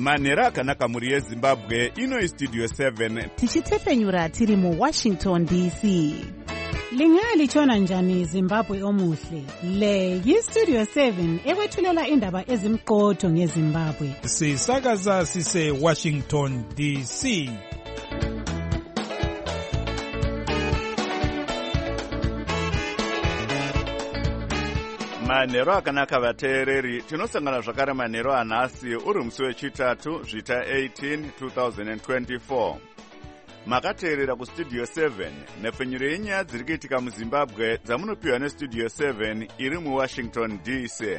manhero akanaka mhuri yezimbabwe. Ino istudio 7 tichitefenyura tiri muWashington DC. Lingalitshona njani Zimbabwe omuhle? Le yistudio 7 ekwethulela indaba ezimqotho ngeZimbabwe. Sisakaza sise Washington DC. manhero akanaka vateereri. Tinosangana zvakare manhero anhasi uri musi wechitatu zvita 18 2024. Makateerera kustudio 7 nepfenyuro yenyaya dziri kuitika muZimbabwe dzamunopiwa nestudio 7 iri muWashington DC.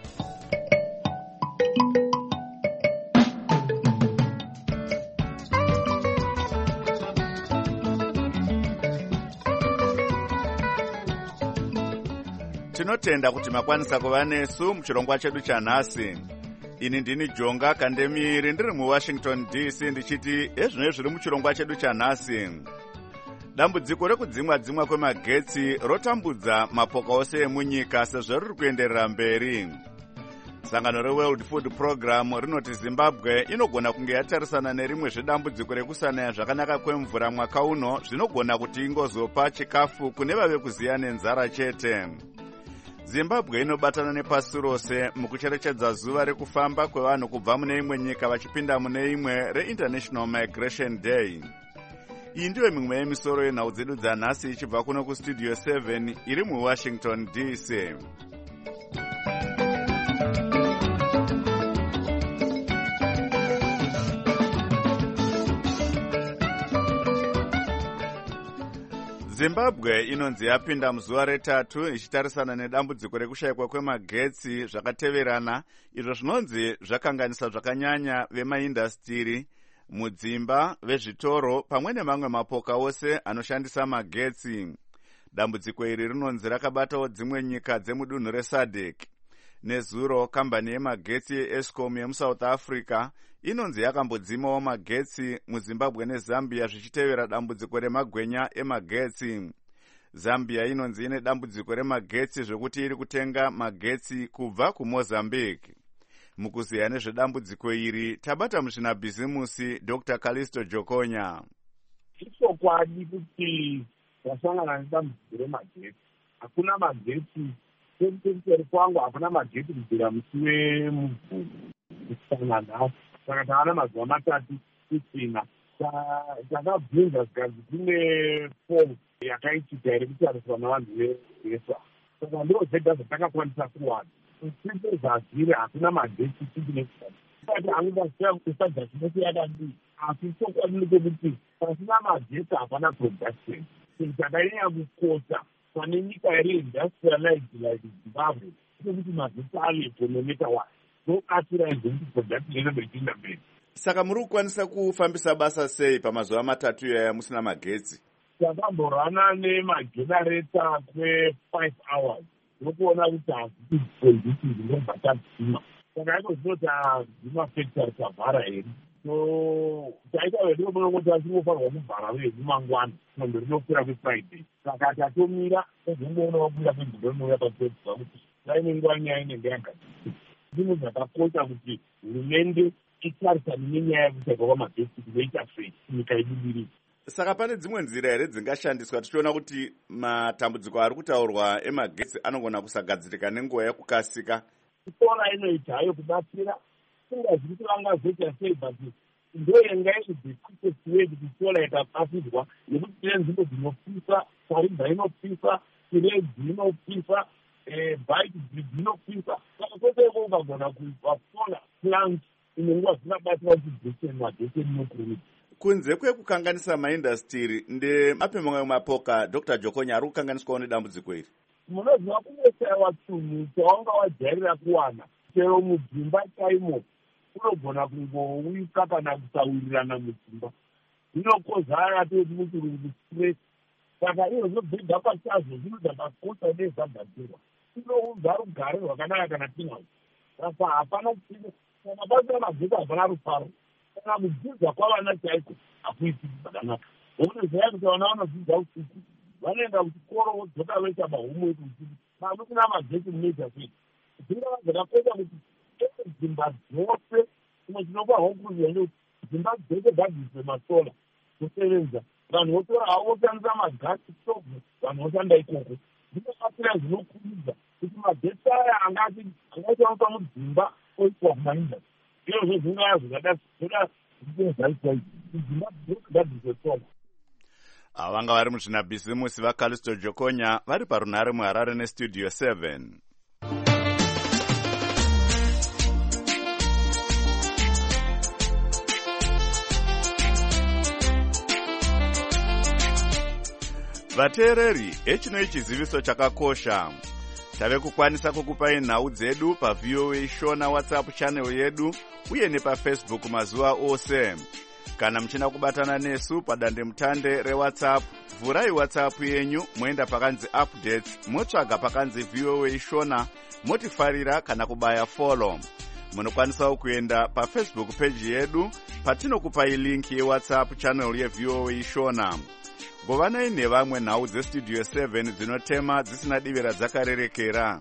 Tinotenda kuti makwanisa kuva nesu muchirongwa chedu chanhasi. Ini ndini Jonga Kandemiri ndiri muWashington DC ndichiti ezvino zviri muchirongwa chedu chanhasi. Dambudziko rekudzimwa kwemagetsi rotambudza mapoka ose emunyika sezvo riri kuenderera mberi. Sangano reWorld Food Program rinoti Zimbabwe inogona kunge yatarisana nerimwe zvedambudziko rekusanaya zvakanaka kwemvura mwaka uno zvinogona kuti ingozopa chikafu kune vave kuziya nenzara chete. Zimbabwe inobatana nepasi rose mukucherechedza zuva rekufamba kwevanhu kubva mune imwe nyika vachipinda mune imwe reInternational Migration Day. Iyi ndiyo mimwe yemisoro yenhau dzedu dzanhasi ichibva kuno kustudio 7 iri muWashington DC. Zimbabwe inonzi yapinda muzuva retatu ichitarisana nedambudziko rekushayikwa kwemagetsi zvakateverana, izvo zvinonzi zvakanganisa zvakanyanya vemaindastiri, mudzimba, vezvitoro pamwe nemamwe mapoka ose anoshandisa magetsi. Dambudziko iri rinonzi rakabatawo dzimwe nyika dzemudunhu reSADC. Nezuro kambani yemagetsi yeEskom yemuSouth Africa inonzi yakambodzimawo magetsi muZimbabwe neZambia zvichitevera dambudziko remagwenya emagetsi. Zambia inonzi ine dambudziko remagetsi zvekuti iri kutenga magetsi kubva kuMozambique. Mukuziya nezvedambudziko iri tabata muzvinabhizimusi Dr. Kalisto Jokonya. Chokwadi kuti tasangana nedambudziko remagetsi. Hakuna magetsi seri kwangu, hakuna magetsi kubvira musi wemuvhuro kusangana nhasi. Saka tavana mazuva matatu kusina. Takabvunza zikazi kune fomu yakaitika iri kutariswa navanhu vesa. Saka ndiro zvega zvatakakwanisa kuwana. Sise zvazviri hakuna magetsi tichinekusati. Sati angudasiya kusadza chinoti yakadii. Asi chokwadi ndechekuti pasina magetsi hapana production. Chakanyanya kukosha pane nyika iri industrialized like Zimbabwe kuti magetsi alepo nometa wani. Saka muri kukwanisa kufambisa basa sei pamazuva matatu yaya musina magetsi? Takamborana nemagenareta kwe5 hours nokuona kuti hazviti zvinobva tadzima. Saka iko zvinoti tadzima factory tavhara here. So taita vedu munongoti vachingofanirwa kuvhara vedu mangwana nondo rinopera kweFriday. Saka tatomira ezvimboona kubuda kwenziro inouya patedzwa kuti vaine nguva nyaya inenge yagadzirwa. Zvinhu zvakakosha kuti hurumende itarisane nenyaya yekushayikwa kwamagetsi kuzoita sei nyika ibudirire. Saka pane dzimwe nzira here dzingashandiswa tichiona kuti matambudziko ari kutaurwa emagetsi anogona kusagadzirika nenguva yakukasika? Sora inoita hayo kubatsira, singazviri kuti vangazoita sei, but ndo yenga the quickest way kuti sora ikapasidzwa, nekuti tine nzvimbo dzinopisa, Kariba inopisa, Kirezi inopisa, bike dzinopisa. Saka kwese iko ukagona kupa solar plant inenguva dzinabatsira kuti magetsi inokurudza. Kunze kwekukanganisa maindastiri, ndemape mamwe mapoka Dr. Jokonya ari kukanganiswawo nedambudziko iri? Munoziva kungoshaiwa chinhu chaunga wajairira kuwana, chero mudzimba chaimo unogona kungouika kana kusawirirana mudzimba. Zvinokoza atoti muchirungu stress. Saka izvo zvinobvida pachazvo zvinhu zvakakosha nezvagadzirwa. Inoudza rugare rwakanaka kana tinazo. Saka hapana chino, kana pasina magetsi hapana rufaro. Kana kudzidza kwavana chaiko hakuitiki zvakanaka. Nokuti zviya kuti vana vanodzidza usiku, vanoenda kuchikoro vodzoka voita mahomework usiku. Kana kusina magetsi munoita sei? Dzingava dzakakosha kuti dzimba dzose chimwe chinopa hokuzi kuti dzimba dzese gadhiswe masola kusevenza, vanhu votora havo voshandisa magasi stove, vanhu voshanda ikoko. Zvinobatsira zvinokuridza kuti magesi aya angashandiswa mudzimba oiswa kumainda. Izvozvo zvingaya zvingada zvaitwa dzimba dzese gadhiswe sola. Vanga vari muzvinabhisimusi vaCalisto Jokonya vari parunhare muHarare neStudio 7. Vateereri, echinoi chiziviso chakakosha. Tave kukwanisa kukupai nhau dzedu paVOA Shona WhatsApp channel yedu uye nepaFacebook mazuva ose. Kana muchina kubatana nesu padande mutande reWhatsApp, vhurai WhatsApp yenyu, moenda pakanzi updates, motsvaga pakanzi VOA Shona, motifarira kana kubaya follow. Munokwanisa kuenda paFacebook page yedu patinokupai link yeWhatsApp channel yeVOA Shona. Govanai nevamwe nhau dzeStudio 7 dzinotema dzisina divira dzakarerekera.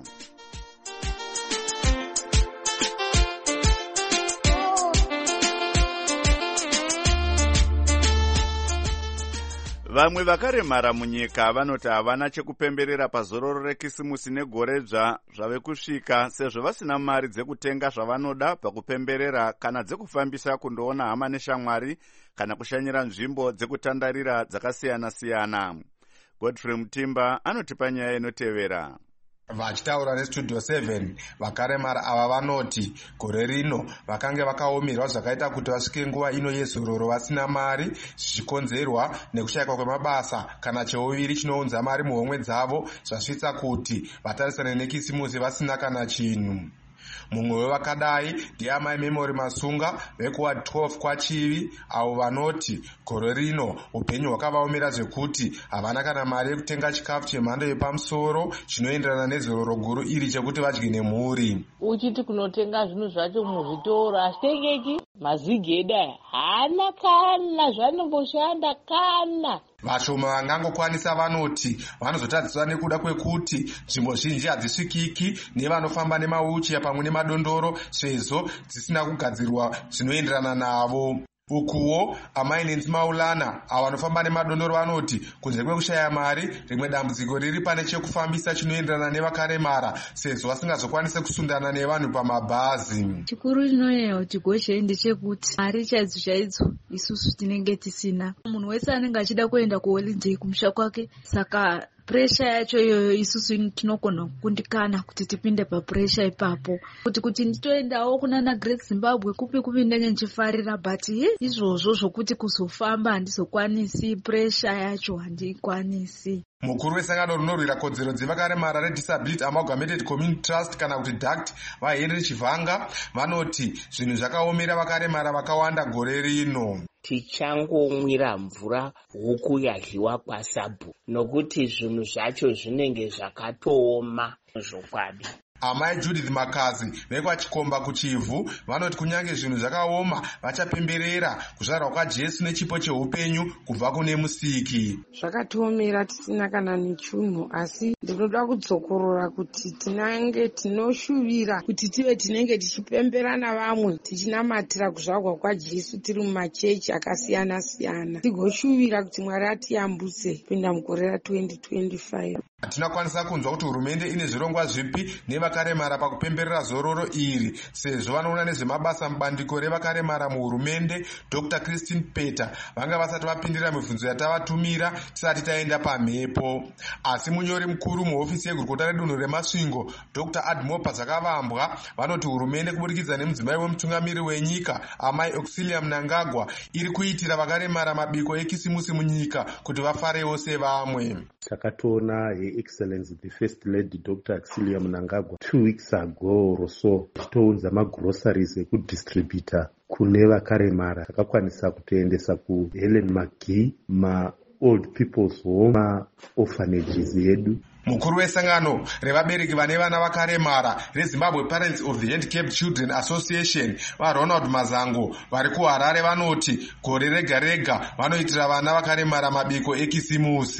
Vamwe vakaremara munyika vanoti havana chekupemberera pazororo rekisimusi negoredzva zvave kusvika, sezvo vasina mari dzekutenga zvavanoda pakupemberera kana dzekufambisa kundoona hama neshamwari kana kushanyira nzvimbo dzekutandarira dzakasiyana-siyana. Godfrey Mutimba anotipa nyaya inotevera. Vachitaura neStudio 7, vakaremara ava vanoti gore rino vakange vakaomerwa zvakaita kuti vasvike nguva ino yezororo vasina mari, zvichikonzerwa nekushayikwa kwemabasa kana cheuviri chinounza mari muhomwe dzavo, zvasvitsa kuti vatarisane nekisimusi vasina kana chinhu. Mumwe wevakadai ndiamai Memory Masunga vekuward 12 kwaChivi, avo vanoti gore rino upenyu hwakavaomera zvekuti havana kana mari yekutenga chikafu chemhando yepamusoro chinoenderana nezororo guru iri chekuti vadye nemhuri. Uchiti kunotenga zvinhu zvacho muzvitoro hazvitengeki, mazigi edu aya haana kana zvanomboshanda kana. Vashoma vangangokwanisa vanoti vanozotadziswa nekuda kwekuti nzvimbo zhinji hadzisvikiki nevanofamba nemawheelchair pamwe nemadondoro sezvo dzisina kugadzirwa zvinoenderana navo. Ukuwo amai Nenzi Maulana avo vanofamba nemadondoro vanoti kunze kwekushaya mari, rimwe dambudziko riri pane chekufambisa chinoenderana nevakaremara sezvo vasingazokwanise kusundana nevanhu pamabhazi. Chikuru chinonyanya kuti gozhei ndechekuti mari chaidzo isusu tinenge tisina. Munhu wese anenge achida kuenda kuholiday kumusha kwake, saka pressure yacho iyoyo isusu tinogona kukundikana kuti tipinde papressure ipapo. Kuti nditoendawo kuna Great Zimbabwe kupi ndenge nchifarira, but izvozvo zvokuti kuzofamba handizokwanisi, pressure yacho handikwanisi. Mukuru wesangano rinorwira kodzero dzevakaremara reDisability Amalgamated Community Trust kana kuti DACT vaHenry Chivanga vanoti zvinhu zvakaomera vakaremara vakawanda gore rino. Tichangomwira mvura huku yadliwa kwaSabhu nokuti zvinhu zvacho zvinenge zvakatooma zvokwadi. Amai Judith Makazi vekwaChikomba kuChivhu vanoti kunyange zvinhu zvakaoma vachapemberera kuzvarwa kwaJesu nechipo cheupenyu kubva kune Musiki. Zvakatiomera tisina kana nechunhu, asi ndinoda kudzokorora kuti tinenge tinoshuvira kuti tive tinenge tichipembera navamwe tichinamatira kuzvarwa kwaJesu tiri mumachechi akasiyana-siyana, tigoshuvira kuti Mwari atiyambutse kupinda mugore ra2025. Hatinakwanisa kunzwa kuti hurumende ine zvirongwa zvipi nevakaremara pakupemberera zororo iri, sezvo vanoona nezvemabasa mubandiko revakaremara muhurumende. Dr. Christine Peter vanga vasati vapindira mibvunzo yatavatumira tisati taenda pamhepo. Asi munyori mukuru muhofisi yegurukota redunhu reMasvingo, Dr. Admopa Zvakavambwa vanoti hurumende kubudikidza nemudzimai wemutungamiri wenyika amai Auxilia Mnangagwa iri kuitira vakaremara mabiko ekisimusi munyika kuti vafarewo sevamwe. Takatoona Her Excellency the First Lady Dr. Auxilia Mnangagwa 2 weeks ago or so titounza magroceries ekudistributa kune vakaremara. Takakwanisa kutoendesa ku Helen McGee ma-old people's home, ma-orphanages yedu. Mukuru wesangano revabereki vane vana vakaremara reZimbabwe Parents of the Handicapped Children Association vaRonald Mazango vari kuHarare vanoti gore rega rega vanoitira vana vakaremara mabiko ekisimusi.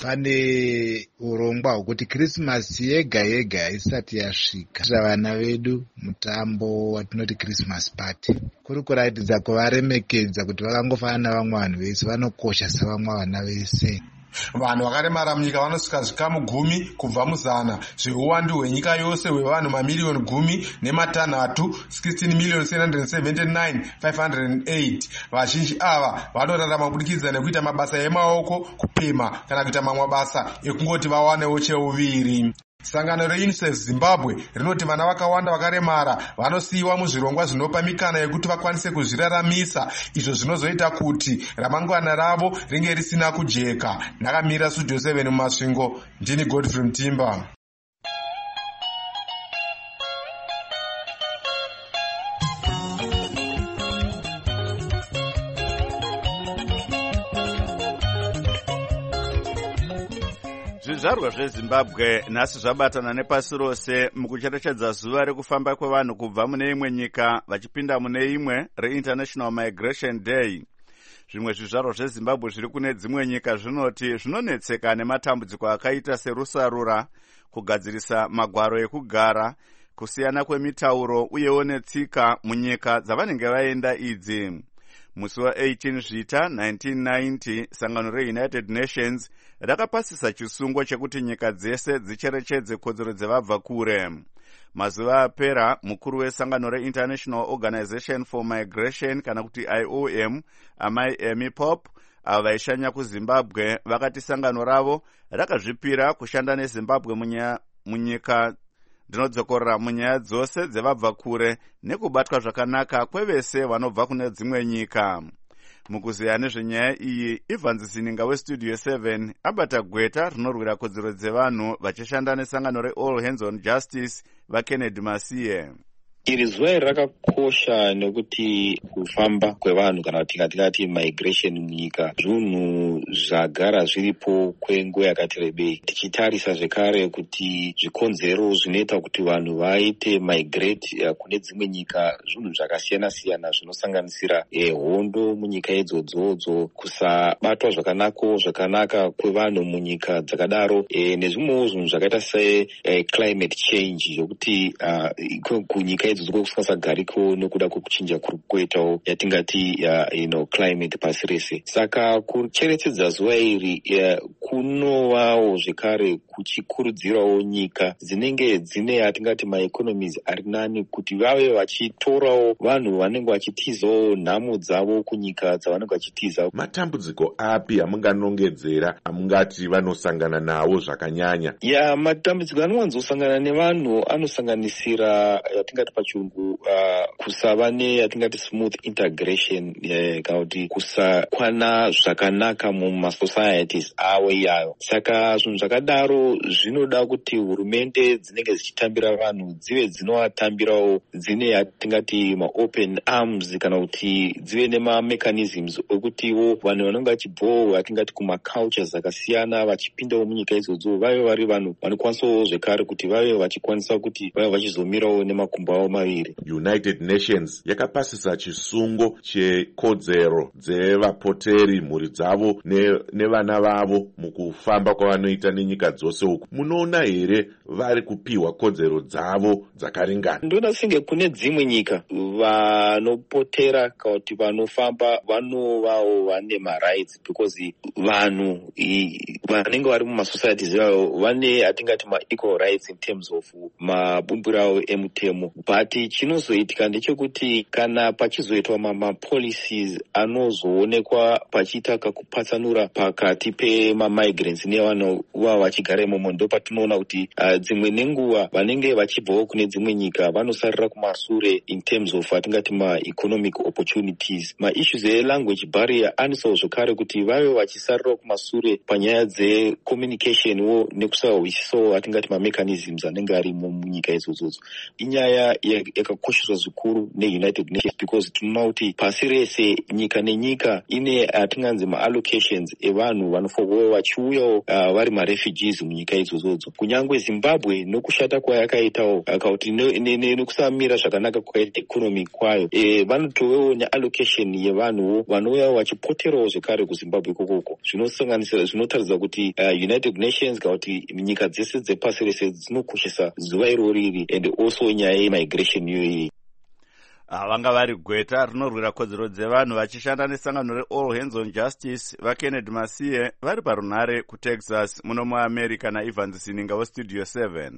pane urongwa hwokuti Krismasi yega yega isati yasvika vana vedu mutambo watinoti Christmas party, kuri kuratidza kuvaremekedza kuti vakangofanana navamwe vanhu vese, vanokosha savamwe vana vese. Vanhu vakaremara munyika vanosvika zvikamu 10 kubva muzana zveuwandu hwenyika yose hwevanhu mamiliyoni 10.3 16,779,508. Vazhinji ava vanorarama kubudikidza nekuita mabasa emaoko, kupema kana kuita mamwe mabasa ekungoti vawanewo cheuviri. Sangano reUNICEF Zimbabwe rinoti vana vakawanda vakaremara vanosiyiwa muzvirongwa zvinopa mikana yekuti vakwanise kuzviraramisa, izvo zvinozoita kuti ramangwana ravo ringe risina kujeka. Ndakamira Studio 7 mumasvingo, ndini Godfrey Mtimba. Zvizvarwa zveZimbabwe nhasi zvabatana nepasi rose mukucherechedza zuva rekufamba kwevanhu kubva mune imwe nyika vachipinda mune imwe reInternational Migration Day. Zvimwe zvizvarwa zveZimbabwe zviri kune dzimwe nyika zvinoti zvinonetseka nematambudziko akaita serusarura, kugadzirisa magwaro ekugara, kusiyana kwemitauro uyewo netsika munyika dzavanenge vaenda idzi. Musi wa18 Zvita 1990 sangano reUnited Nations rakapasisa chisungo chekuti nyika dzese dzicherechedze kodzero dzevabva kure. Mazuva apera mukuru wesangano reInternational Organization for Migration kana kuti IOM amai Amy Pope ava vaishanya kuZimbabwe vakati sangano ravo rakazvipira kushanda neZimbabwe munyika ndinodzokorera munyaya dzose dzevabva kure nekubatwa zvakanaka kwevese vanobva kune dzimwe nyika. Mukuziya nezvenyaya iyi, Ivan Zininga weStudio 7 abata gweta rinorwira kodzero dzevanhu vachishanda nesangano reAll Hands on Justice vaKennedy Masiye. Iri zuva iri rakakosha nekuti kufamba kwevanhu kana kuti tingati migration munyika zvinhu zvagara zviripo kwenguva yakati rebei, tichitarisa zvekare kuti zvikonzero zvinoita kuti vanhu vaite migrate kune dzimwe nyika zvinhu zvakasiyana siyana zvinosanganisira hondo munyika idzodzodzo, kusabatwa zvakanaka kwevanhu munyika dzakadaro, nezvimwewo zvinhu zvakaita climate change zvokuti kunyika kusingasagariko nekuda kwekuchinja kuri kuitawo yatingati climate pasi rese. Saka kucherechedza zuva iri kunovawo zvekare kuchikurudzirawo nyika dzinenge dzine yatingati maeconomies ari nani kuti vave vachitorawo vanhu vanenge vachitizawo nhamo dzavo kunyika dzavanenge vachitiza. Matambudziko api amunganongedzera amungati vanosangana nawo zvakanyanya? Matambudziko anowanzosangana nevanhu anosanganisira yatingati pachirungu kusava neyatingati smooth integration, kana kuti kusakwana zvakanaka mumasocieties avo iyayo. Saka zvinhu zvakadaro zvinoda kuti hurumende dzinenge dzichitambira vanhu dzive dzinovatambirawo dzine yatingati maopen arms kana kuti dzive nemamechanisms okutiwo vanhu vanenge vachibvawo yatingati kumacultures akasiyana vachipindawo munyika idzodzo vave vari vanhu vanokwanisawo zvekare kuti vave vachikwanisa kuti vave vachizomirawo nemakumbo avo maviri. United Nations yakapasisa chisungo chekodzero dzevapoteri, mhuri dzavo nevana vavo mukufamba kwavanoita nenyika dzose uku. Munoona here vari kupiwa kodzero dzavo dzakaringana? Ndoona senge kune dzimwe nyika vanopotera kana kuti vanofamba vanovawo vane marights because vanhu vanenge vari mumasocieties avo vane atingati maequal rights in terms of mabumbiro avo emutemo. But chinozoitika ndechekuti kana pachizoitwa mapolicies anozoonekwa pachiita kakupatsanura pakati pemamigrants nevanhu vava vachigara imomo, ndo patinoona kuti dzimwe nenguva vanenge vachibvawo kune dzimwe nyika vanosarira kumasure in terms of atingati maeconomic opportunities. Maissues elanguage barrier anisawo zvekare kuti vave vachisarirawo kumasure panyaya dzecommunication wo nekusahwisisawo atingati mamechanisms anenge arimo munyika idzodzodzo. Inyaya yakakosheswa zvikuru neUnited Nations because tinoona kuti pasi rese nyika nenyika ine atinganzi maallocations evanhu vanofanirwa vachiuyawo vari marefugees munyika idzodzo. Kunyangwe Zimbabwe nokushata kwayakaitawo kuti nekusamira zvakanaka kwakaita economy kwayo vanotovewo neallocation yevanhuwo vanouyawo vachipoterawo zvekare kuZimbabwe ikokoko, zvinotaridza kuti United Nations kana kuti nyika dzese dzepasi rese dzinokoshesa zuva irori and also nyaya yemigration iyoyi. Vanga vari gweta rinorwira kodzero dzevanhu vachishanda nesangano reAll Hands on Justice vaKennedy Masiye vari parunhare kuTexas muno muAmerica naEvans Sininga weStudio 7.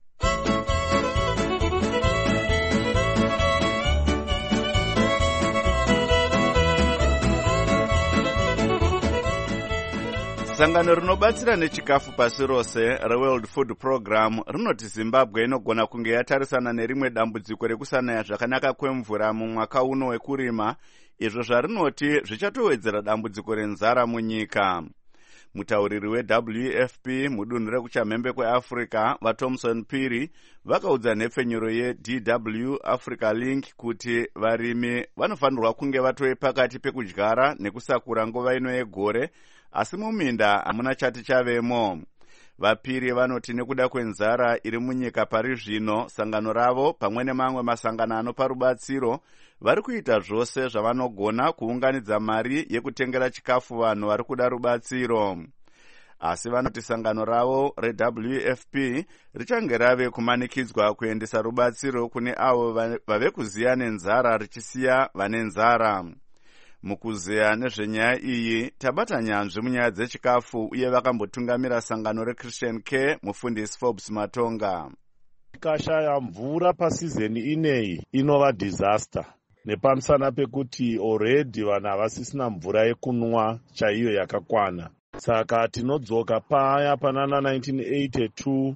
Sangano rinobatsira nechikafu pasi rose reWorld Food Program rinoti Zimbabwe inogona kunge yatarisana nerimwe dambudziko rekusanaya zvakanaka kwemvura mumwaka uno wekurima, izvo zvarinoti zvichatowedzera dambudziko renzara munyika. Mutauriri weWFP mudunhu rekuchamhembe kweAfrica vaThomson Phiri vakaudza nhepfenyuro yeDW Africa Link kuti varimi vanofanirwa kunge vatove pakati pekudyara nekusakura nguva ino yegore, asi muminda hamuna chati chavemo. Vaphiri vanoti nekuda kwenzara iri munyika pari zvino, sangano ravo pamwe nemamwe masangano anopa rubatsiro vari kuita zvose zvavanogona kuunganidza mari yekutengera chikafu vanhu vari kuda rubatsiro. Asi vanoti sangano ravo reWFP richange rave kumanikidzwa kuendesa rubatsiro kune avo vave kuziya nenzara richisiya vane nzara. Mukuzeya nezvenyaya iyi tabata nyanzvi munyaya dzechikafu uye vakambotungamira sangano reChristian Care mufundisi Forbes Matonga. Tikashaya mvura pasizeni ineyi inova disaster, nepamusana pekuti already vanhu havasisina mvura yekunwa chaiyo yakakwana. Saka tinodzoka paya panana 1982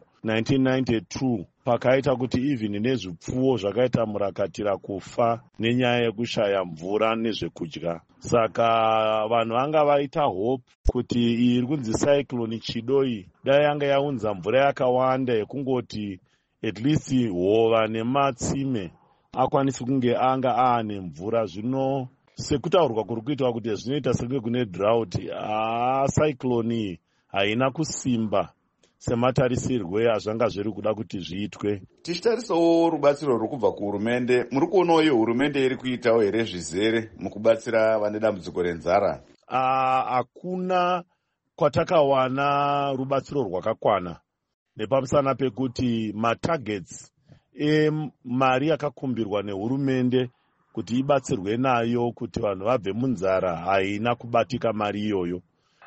1992 pakaita kuti even nezvipfuwo zvakaita murakatira kufa nenyaya yekushaya mvura nezvekudya. Saka vanhu vanga vaita hope kuti iyi iri kunzi cyclone Chidoi dai yanga yaunza mvura yakawanda yekungoti at least hova nematsime akwanisi kunge anga aane mvura. Zvino sekutaurwa kuri kuitwa kuti zvinoita senge kune drought, cyclone haina kusimba sematarisirwe azvanga zviri kuda kuti zviitwe. Tichitarisawo rubatsiro rwekubva kuhurumende, muri kuonawo iyo hurumende iri kuitawo here zvizere mukubatsira vane dambudziko renzara? Hakuna kwatakawana rubatsiro rwakakwana, nepamusana pekuti matargets emari yakakumbirwa nehurumende kuti ibatsirwe nayo kuti vanhu vabve munzara haina kubatika mari iyoyo.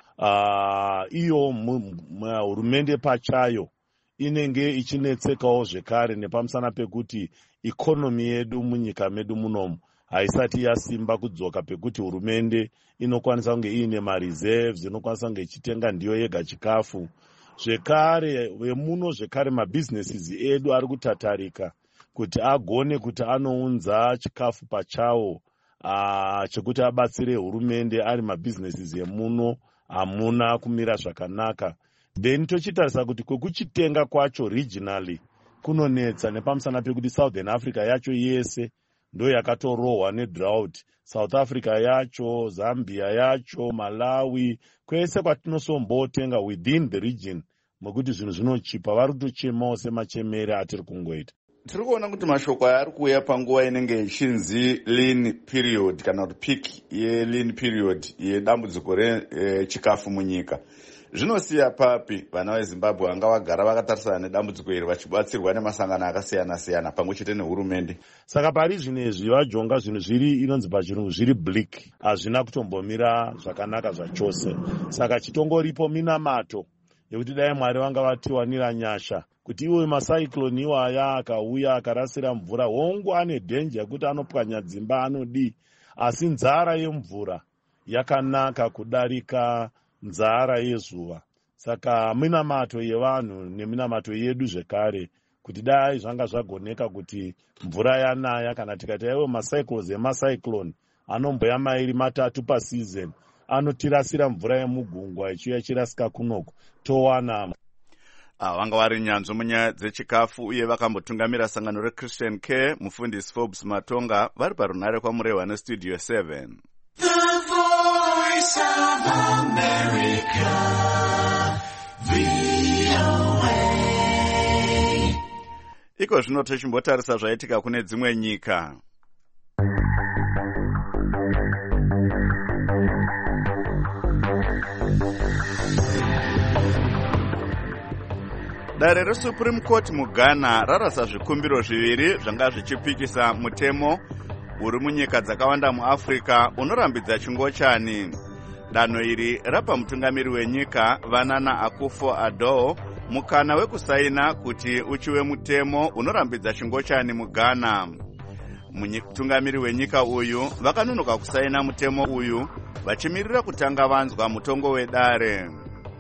Iyo hurumende pachayo inenge ichinetsekawo zvekare nepamusana pekuti ikonomi yedu munyika medu munomu haisati yasimba kudzoka pekuti hurumende inokwanisa kunge iine mareserves, inokwanisa kunge ichitenga ndiyo yega chikafu. Zvekare vemuno, zvekare mabhizinesis edu ari kutatarika kuti agone kuti anounza chikafu pachawo chekuti abatsire hurumende ari mabhizinesis emuno hamuna kumira zvakanaka. Then tochitarisa kuti kwekuchitenga kwacho regionally kunonetsa nepamusana pekuti Southern Africa yacho yese ndo yakatorohwa nedrought. South Africa yacho, Zambia yacho, Malawi, kwese kwatinosombotenga within the region mokuti zvinhu zvinochipa, vari kutochemawo semachemere atiri kungoita. Tiri kuona kuti mashoko ari kuuya panguva inenge ichinzi lean period kana kuti peak ye-lean period yedambudziko rechikafu munyika. Zvinosiya papi vana veZimbabwe vanga vagara vakatarisana nedambudziko iri vachibatsirwa nemasangano akasiyana-siyana pamwe chete nehurumende? Saka pari zvinezvi vajonga zvinhu zviri inonzi pachirungu zviri bleak, hazvina kutombomira zvakanaka zvachose. Saka chitongoripo minamato yekuti dai Mwari vanga vatiwanira nyasha kuti iwo macyclone iwaya akauya akarasira mvura, hongu ane danger yekuti anopwanya dzimba anodi, asi nzara yemvura yakanaka kudarika nzara yezuva. Saka minamato yevanhu neminamato yedu zvekare kuti dai zvanga zvagoneka kuti mvura yanaya, kana tikati iwo macycles emacyclone anomboya mairi matatu pasizeni, anotirasira mvura yemugungwa ichiuya chirasika kunoko, towana. Vanga vari nyanzvi munyaya dzechikafu uye vakambotungamira sangano reChristian Care mufundisi Forbes Matonga vari parunhare kwamurehwa neStudio 7. The Voice of America, VOA. Iko zvino tochimbotarisa zvaitika kune dzimwe nyika. Dare reSupreme Court muGhana rarasa zvikumbiro zviviri zvanga zvichipikisa mutemo uri munyika dzakawanda muAfrica unorambidza chingochani. Danho iri rapa mutungamiri wenyika Vanana Akufo-Addo mukana wekusaina kuti uchiwe mutemo unorambidza chingochani muGhana. Mutungamiri wenyika uyu vakanonoka kusaina mutemo uyu vachimirira kutanga vanzwa mutongo wedare.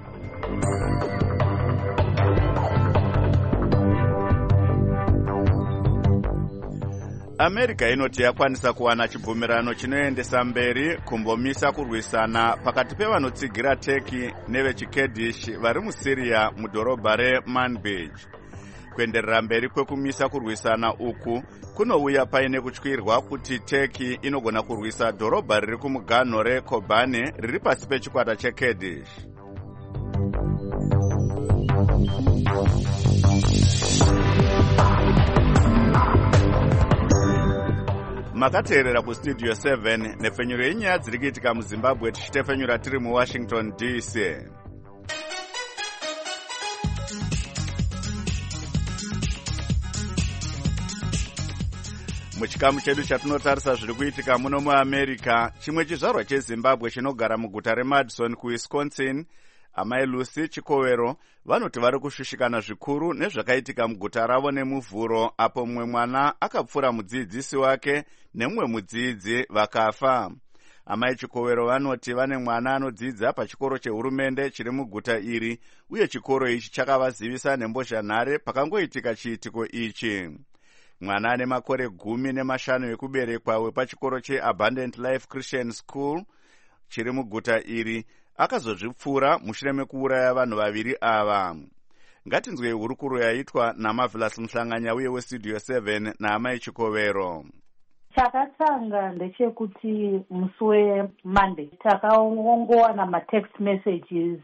America inoti yakwanisa kuwana chibvumirano chinoendesa mberi kumbomisa kurwisana pakati pevanotsigira Turkey nevechiKurdish vari muSyria mudhorobha reManbij. Kuenderera mberi kwekumisa kurwisana uku kunouya paine kutyirwa kuti Turkey inogona kurwisa dhorobha riri kumuganho reKobane riri pasi pechikwata cheKurdish. Makateerera kustudio 7 nefenyuro yenyaya dziri kuitika muZimbabwe tichitefenyura tiri muWashington DC. Muchikamu chedu chatinotarisa zviri kuitika muno muAmerica, chimwe chizvarwa cheZimbabwe chinogara muguta reMadison kuWisconsin, amai Lucy Chikowero vanoti vari kushushikana zvikuru nezvakaitika muguta ravo nemuvhuro apo mumwe mwana akapfura mudzidzisi wake nemumwe mudzidzi vakafa. Amai Chikowero vanoti vane mwana anodzidza pachikoro chehurumende chiri muguta iri uye chikoro ichi chakavazivisa nembozhanhare pakangoitika chiitiko ichi. Mwana ane makore 15 ekuberekwa wepachikoro cheAbundant Life Christian School chiri muguta iri akazozvipfura mushure mekuuraya vanhu vaviri ava. Ngatinzwe hurukuro yaitwa naMarvelous Muhlanganya uye weStudio 7 naamai Chikowero. Chakatanga ndechekuti musi weMonday takaongowana matext messages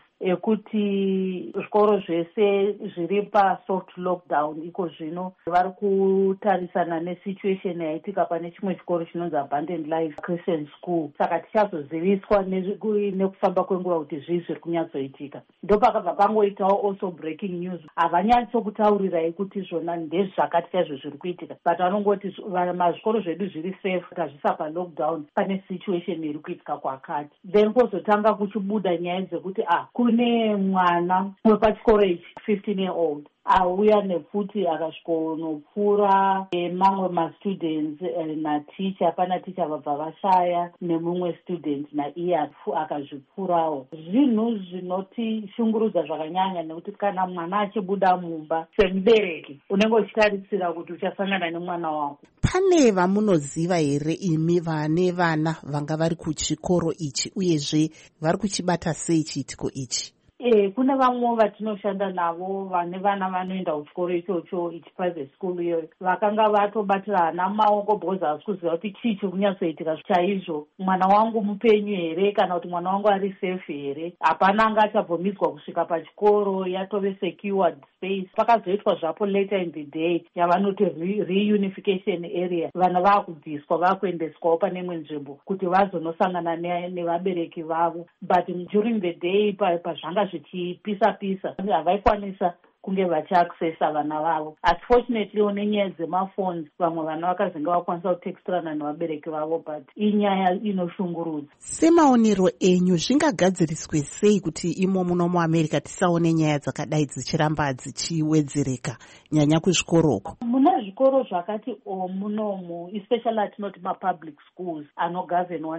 ekuti zvikoro zvese zviri pasoft lockdown iko zvino vari kutarisana nesituation yaitika pane chimwe chikoro chinonzi Abundant Life Christian School. Saka tichazoziviswa nekufamba kwenguva kuti zvii zviri kunyatsoitika. Ndopakabva pangoitawo also breaking news. Havanyatso-kutaurirai kuti zvona ndezvakati chaizvo zviri kuitika, but vanongoti mazvikoro zvedu zviri safe, hazvisa palockdown, pane situation iri kuitika kwakati. Then kwozotanga kuchibuda nyaya dzekuti kune mwana wepachikoro ichi 15-year-old auya nefuti akasvikonopfura mamwe mastudents naticha, pana ticha vabva vashaya nemumwe student naiye akazvipfurawo. Zvinhu zvinotishungurudza zvakanyanya nekuti kana mwana achibuda mumba semubereki unenge uchitarisira kuti uchasangana nemwana wako. Pane vamunoziva here imi vane vana vanga vari kuchikoro ichi uyezve vari kuchibata sei chiitiko ichi? Kuna vamwe vatinoshanda navo vane vana vanoenda kuchikoro ichocho ichi private school iyoyo vakanga vatobatira ana maoko because havasi kuziva kuti chii chiri kunyatsoitika chaizvo. Mwana wangu mupenyu here kana kuti mwana wangu ari safe here? Hapana anga achabvumidzwa kusvika pachikoro, yatove secured space. Pakazoitwa zvapo later in the day yavanoti reunification area, vana vaakubviswa vaakuendeswawo pane imwe nzvimbo kuti vazonosangana nevabereki vavo, but during the day pazvanga zvichipisa-pisa havaikwanisa kunge vachiaccessa vana vavo. Asi fortunately nenyaya dzemafoni vamwe vana vakazenge vakwanisa kutextirana nevabereki vavo, but inyaya inoshungurudza. Semaonero enyu zvingagadziriswe sei kuti imo muno muAmerica tisaone nyaya dzakadai dzichiramba dzichiwedzereka nyanya kuzvikoroko? Muna zvikoro zvakati munomu, especially atinoti mapublic schools anogovernwa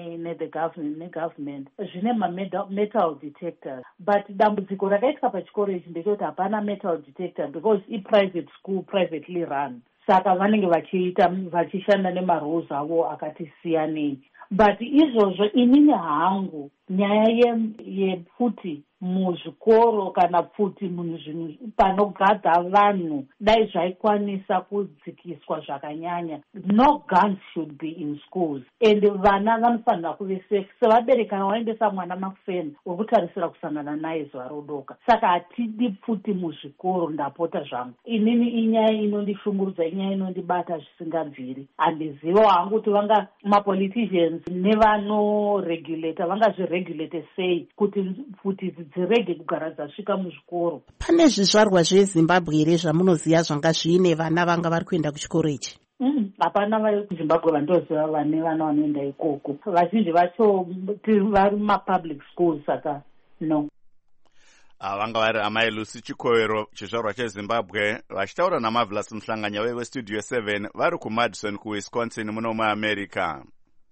negovernment zvine metal detectors, but dambudziko rakaitika pachikoro ichi ndechoti hapana metal detector because private school, privately run. Saka vanenge vachishanda nemarules avo akati siyanei. But izvozvo inini hangu nyaya yepfuti muzvikoro kana pfuti munhu panogadza vanhu dai zvaikwanisa kudzikiswa zvakanyanya. No guns should be in schools and vana vanofanira kuve safe. Sevabereki kana waendesa mwana makufeni wekutarisira kusangana naye zuva rodoka. Saka hatidi pfuti muzvikoro, ndapota zvangu. Inini inyaya inondishungurudza, inyaya inondibata zvisingabviri. Handiziva hangu kuti vanga mapoliticians nevanoregulata vangazviregulata regulate sei kuti futi dzirege kugara dzasvika muzvikoro. Pane zvizvarwa zvezimbabwe here zvamunoziva zvanga zviine vana vanga vari kuenda kuchikoro ichi? Hapana vari kuzimbabwe vandoziva vane vana vanoenda ikoko. Vazhinji vacho vari mumapublic schools saka no. Vanga vari amai Lucy Chikowero, chizvarwa chezimbabwe, vachitaura naMarvelous Muhlanganya weStudio 7 vari kuMadison kuWisconsin muno muAmerica.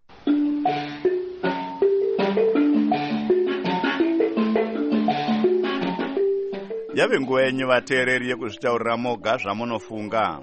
Yave nguva yenyu vateereri yekuzvitaurira moga zvamunofunga.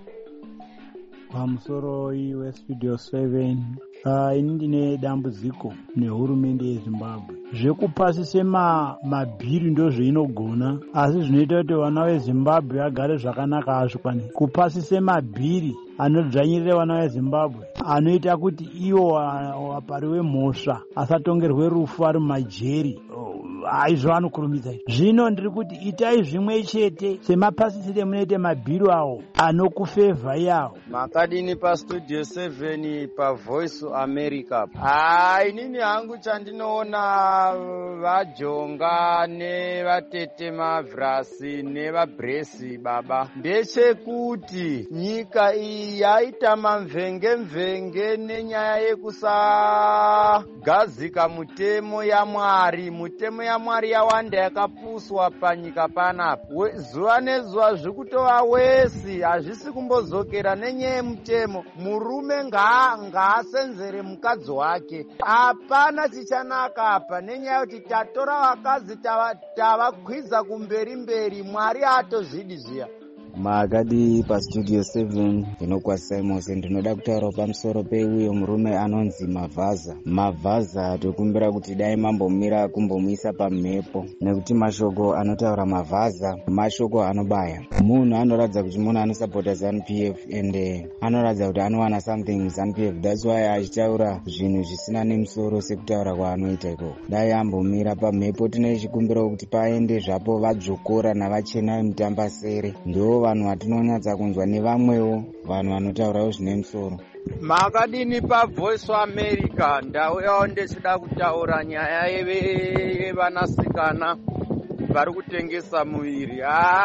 Pamusoro weStudio 7, ini ndine dambudziko nehurumende yeZimbabwe. Zvekupasise mabhiri ndo zveinogona, asi zvinoita kuti vana veZimbabwe vagare zvakanaka hazvikwani. Kupasise mabhiri anodzvanyirira vana veZimbabwe, anoita kuti iwo apariwe mhosva asatongerwe rufu ari mumajeri. Aizvo anokurumidza. Zvino ndiri kuti itai zvimwe chete semapasisire munoite mabhiri awo anokufevha yawo. Makadini paStudio 7 paVoice America. Inini hangu chandinoona vaJonga nevatete Marvelous nevaBresi baba ndechekuti nyika iyi yaita mamvenge nenyaya yekusagadzika mutemo yaMwari. Mutemo yaMwari yawanda yakapuswa panyika panapa. Zuva nezuva zvekutova wesi hazvisi kumbozokera nenyaya yemutemo. Murume ngaasenzere mukadzi wake. Hapana chichanaka apa nenyaya yekuti tatora vakazi tavakwidza kumberi. Mwari atozvidi zviya. Makadi paStudio 7 ndinokwasai mose. Ndinoda kutaura pamusoro peuyo murume anonzi Mavhaza tokumbira kuti dai mambomira kumbomuisa pamhepo, nekuti mashoko anotaura Mavhaza mashoko anobaya. Munhu anoratidza kuti munhu anosapota ZANU-PF ende anoratidza kuti anowana something ZANU-PF. That's why achitaura zvinhu zvisina nemusoro sekutaura kwaanoita ikoko. Dai ambomira pamhepo. Tine chikumbiro kuti paende zvapo vadzvokora navachena vemutambasere. Ndo vanhu vatinonyatsa kunzwa nevamwewo vanhu vanotaurawo zvine musoro. Makadini paVoice America ndauyawo ndechida kutaura nyaya yevanasikana vari kutengesa muviri.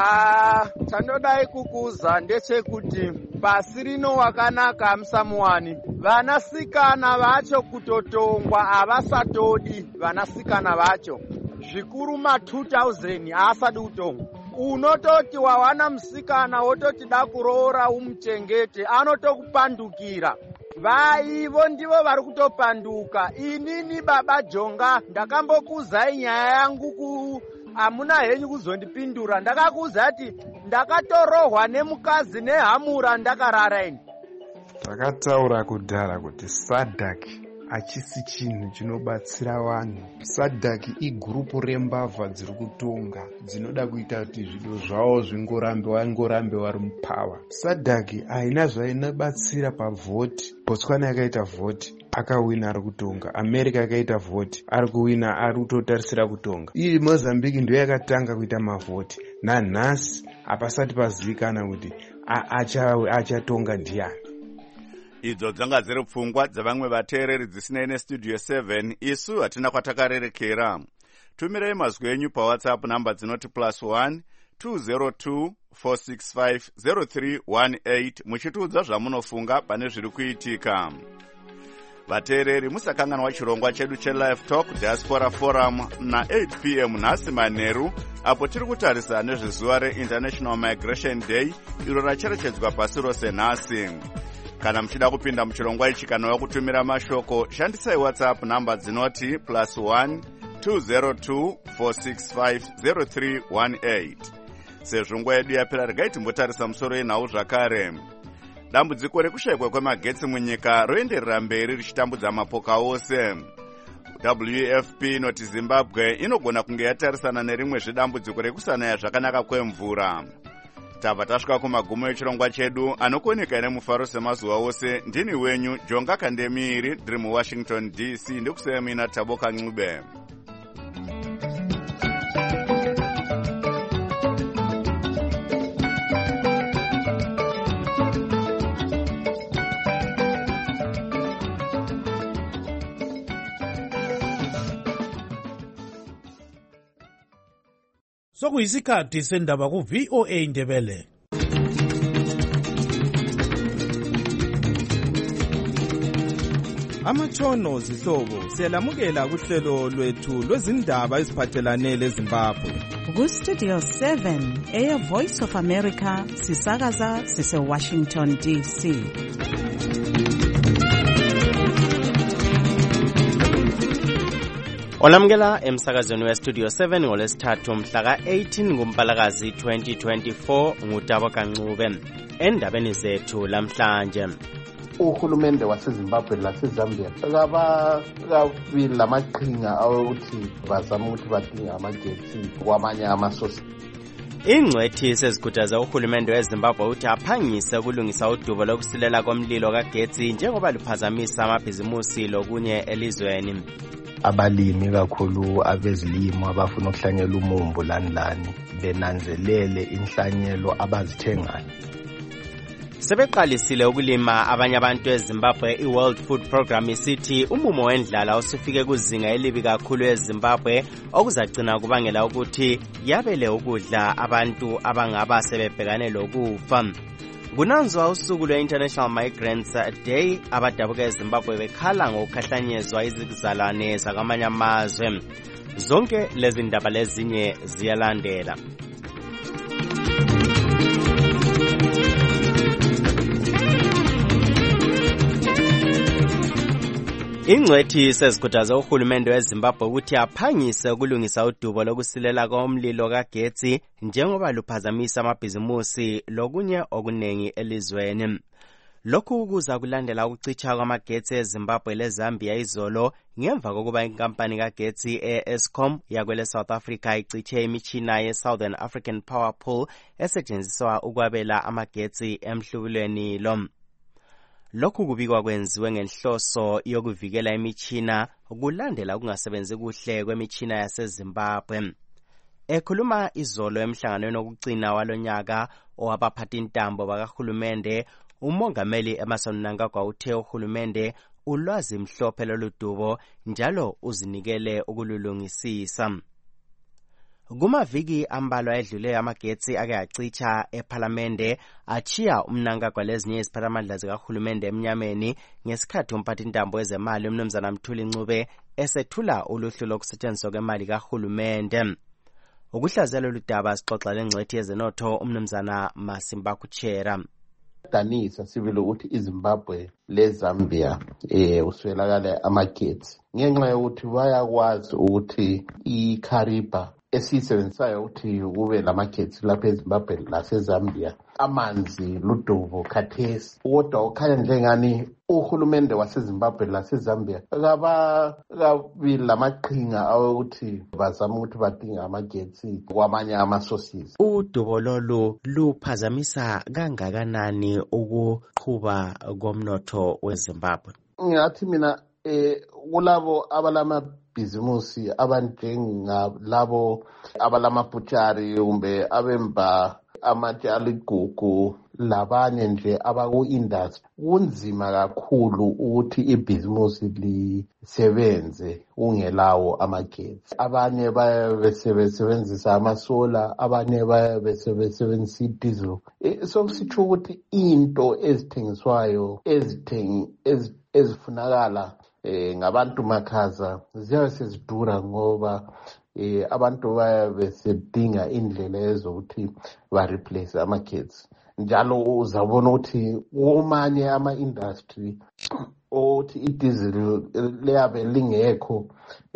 Chandodai kukuza ndechekuti pasi rino wakanaka hamusamuwani. Vanasikana vacho kutotongwa havasatodi. Vanasikana vacho zvikuru ma2000 haasadi kutongwa. Unototi wawana musikana wototi da kuroora umuchengete, anotokupandukira. Vaivo ndivo vari kutopanduka. Inini baba Jonga ndakambokuzai nyaya yangu hamuna henyu kuzondipindura. Ndakakuza ati ndakatorohwa nemukazi nehamura ndakarara ini. Takataura kudhara kuti SADC hachisi chinhu chinobatsira vanhu. SADC igurupu rembavha dziri kutonga dzinoda kuita kuti zvido zvavo vangorambe vari mupawa. SADC haina zvainobatsira pavhoti. Botswana yakaita vhoti akawina ari kutonga. America yakaita vhoti ari kuwina ari kutotarisira kutonga. Iyi Mozambique ndiyo yakatanga kuita mavhoti. Nanhasi hapasati pazivikana kuti achatonga ndiani. Idzo dzanga dziri pfungwa dzavamwe vateereri dzisinei neStudio 7. Isu hatina kwatakarerekera. Tumirei mazwi enyu paWhatsApp namba dzinoti +1 202 465 0318 muchitiudza zvamunofunga pane zviri kuitika. Vateereri, musakanganwa chirongwa chedu cheLive Talk Diaspora Forum na8 p.m. nhasi manheru, apo tiri kutarisa nezvezuva reInternational Migration Day iro racherechedzwa pasi rose nhasi. Kana muchida kupinda muchirongwa ichi kana wakutumira mashoko, shandisai WhatsApp namba dzinoti +1 202 465 0318. Sezvo nguva yedu yapera, regai timbotarisa musoro yenhau zvakare. Dambudziko rekushayikwa kwemagetsi munyika roenderera mberi richitambudza mapoka ose. WFP inoti Zimbabwe inogona kunge yatarisana nerimwe zvedambudziko rekusanaya zvakanaka kwemvura. Tabva tasvika kumagumo echirongwa chedu, anokoneka nemufaro semazuva ose. Ndini wenyu Jonga Kandemiri, ndiri muWashington DC, ndikusiyamina Taboka Ncube. Sokuyisikhathi sendaba ku-VOA Indebele. Amatshono zihlobo siyalamukela kuhlelo lwethu lwezindaba eziphathelane leZimbabwe. Ku-Studio 7 Air Voice of America sisakaza sise-Washington DC. Olamukela emsakazweni we-Studio 7 ngolesithathu mhla ka-18 kuMpalakazi 2024 ngutabo kancube. Endabeni zethu lamhlanje. Uhulumende waseZimbabwe laseZambia kabi lamaqhinga awokuthi bazama ukuthi badinge amagetsi kwamanye amasosi. Ingcwethi sezikhuthaza uhulumende weZimbabwe ukuthi aphangise ukulungisa udubo lokusilela komlilo kagetsi njengoba luphazamisa amabhizimusi lokunye elizweni. Abalimi kakhulu abezilimo abafuna ukuhlanyela umumbu lani benanzelele inhlanyelo abazithengayo. Sebeqalisile ukulima abanye abantu eZimbabwe. I-World Food Program isithi umumo wendlala usufike kuzinga elibi kakhulu eZimbabwe okuzagcina kubangela ukuthi yabele ukudla abantu abangaba sebebhekane lokufa. Kunanzwa usuku lwe-International Migrants Day, abadabuka eZimbabwe bekhala ngokukhahlanyezwa izizalwane zakwamanye amazwe. Zonke lezi ndaba lezinye ziyalandela. Ingcwethi sezikhuthaza uhulumende weZimbabwe ukuthi aphangise ukulungisa udubo lokusilela komlilo kagetsi njengoba luphazamisa amabhizimusi lokunye okunengi elizweni. Lokhu kuza kulandela ukucitsha kwamagetsi eZimbabwe leZambia izolo ngemva kokuba inkampani kagetsi e-Eskom yakwele South Africa icitshe imitshina ye-Southern African Power Pool esetshenziswa ukwabela amagetsi emhlubulweni lo. Lokhu kubikwa kwenziwe ngenhloso yokuvikela imitshina kulandela ukungasebenzi kuhle kwemitshina yaseZimbabwe. Ekhuluma izolo emhlanganweni wokugcina walonyaka owabaphathi intambo bakahulumende, umongameli Emmerson Mnangagwa uthe uhulumende ulwazi mhlophe loludubo njalo uzinikele ukululungisisa. Kumaviki ambalwa edlule amagetsi ake acitsha ePhalamende achiya uMnangagwa lezinye iziphathamandla zikahulumende emnyameni ngesikhathi umphathintambo wezemali uMnumzana Mthuli Ncube esethula uluhlu lokusetshenziswa kwemali kahulumende. Ukuhlazela ludaba sixoxa lengcwethi yezenotho uMnumzana Masimba Kuchera. Danisa sibile ukuthi iZimbabwe leZambia uswelakala amagetsi ngenxa yokuthi bayakwazi ukuthi iKariba esisebenzisayo ukuthi kube lamagetsi lapha eZimbabwe laseZambia amanzi ludubo khathesi kodwa ukhanya njengani uhulumende waseZimbabwe laseZambia kabi lamaqhinga awokuthi bazama ukuthi badinge amagetsi kwamanye amasources. Udubo lolu luphazamisa kangakanani ukuqhuba komnotho weZimbabwe? Ngathi mina kulabo abalamabhizimusi abanjengalabo abalamabutshari kumbe abemba amatshaligugu labanye nje abaku-industry kunzima kakhulu ukuthi ibhizimusi lisebenze ungelawo amagetsi. Abanye besebenzisa amasola, abanye besebenzisa idiesel. Sokusitsho ukuthi into ezithengiswayo ezifunakala ngabantu makhaza ziyabe sezidura ngoba abantu bayabe besedinga indlela ezokuthi ba-replace amagetsi. Njalo uzabona ukuthi kumanye ama-industry othi idiesel liyabe lingekho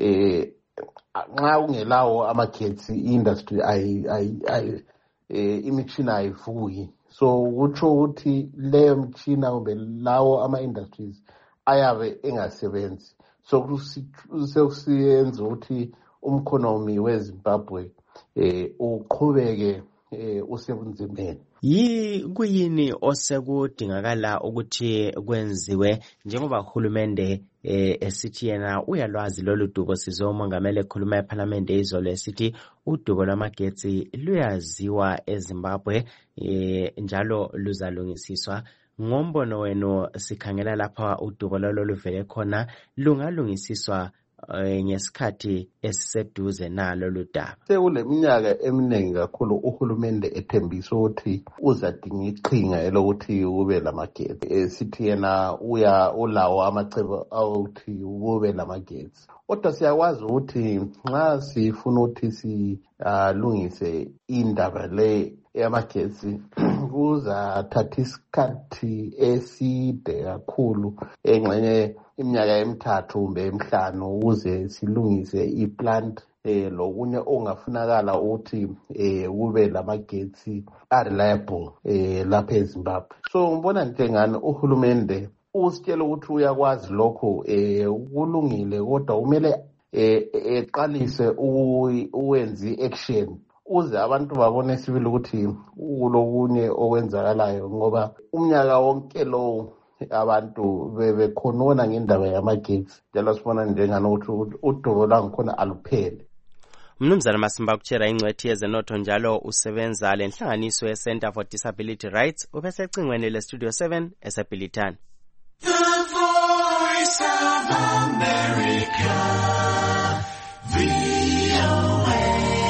nxa ungelawo amagetsi i-industry imitshina ayivuki. So kutsho ukuthi leyo mitshina kumbe lawo ama-industries ayabe engasebenzi. So sekusiyenza ukuthi umkhonomi weZimbabwe uqhubeke usebunzimeni. Kuyini osekudingakala ukuthi kwenziwe njengoba uhulumende esithi yena uyalwazi lolu dubo? Sizwe umongameli ekhuluma ePhalamende izolo esithi udubo lwamagetsi luyaziwa eZimbabwe njalo luzalungisiswa. Ngombono wenu sikhangela lapha udubo lolu luvele khona lungalungisiswa ngesikhathi esiseduze nalo ludaba. Sekule minyaka eminingi kakhulu uhulumende ethembisa ukuthi uzadinga iqhinga elokuthi kube lamagetsi. Sithi yena ulawo amacebo awukuthi kube lamagetsi. Kodwa siyakwazi ukuthi nxa sifuna ukuthi silungise indaba le yamagetsi kuzathatha isikhathi eside kakhulu, engxenye iminyaka emithathu kumbe emihlanu ukuze silungise iplant lokunye ongafunakala ukuthi kube lamagetsi reliable lapha eZimbabwe. So ngibona njengani uhulumende usitshela ukuthi uyakwazi lokho kulungile, kodwa kumele eqalise uwenza i-action uze abantu babone sibili ukuthi kulokunye okwenzakalayo, ngoba umnyaka wonke lo abantu bekhonona ngendaba yamagetsi, njalo sibona njengani ukuthi udubo lwangikhona aluphele. Mnumzana Masimba kutshera ingcwethi yezenotho njalo usebenza lenhlanganiso ye-Center for Disability Rights, ubesecingweni le-Studio 7 eseBhilitane. The Voice of America, VOA.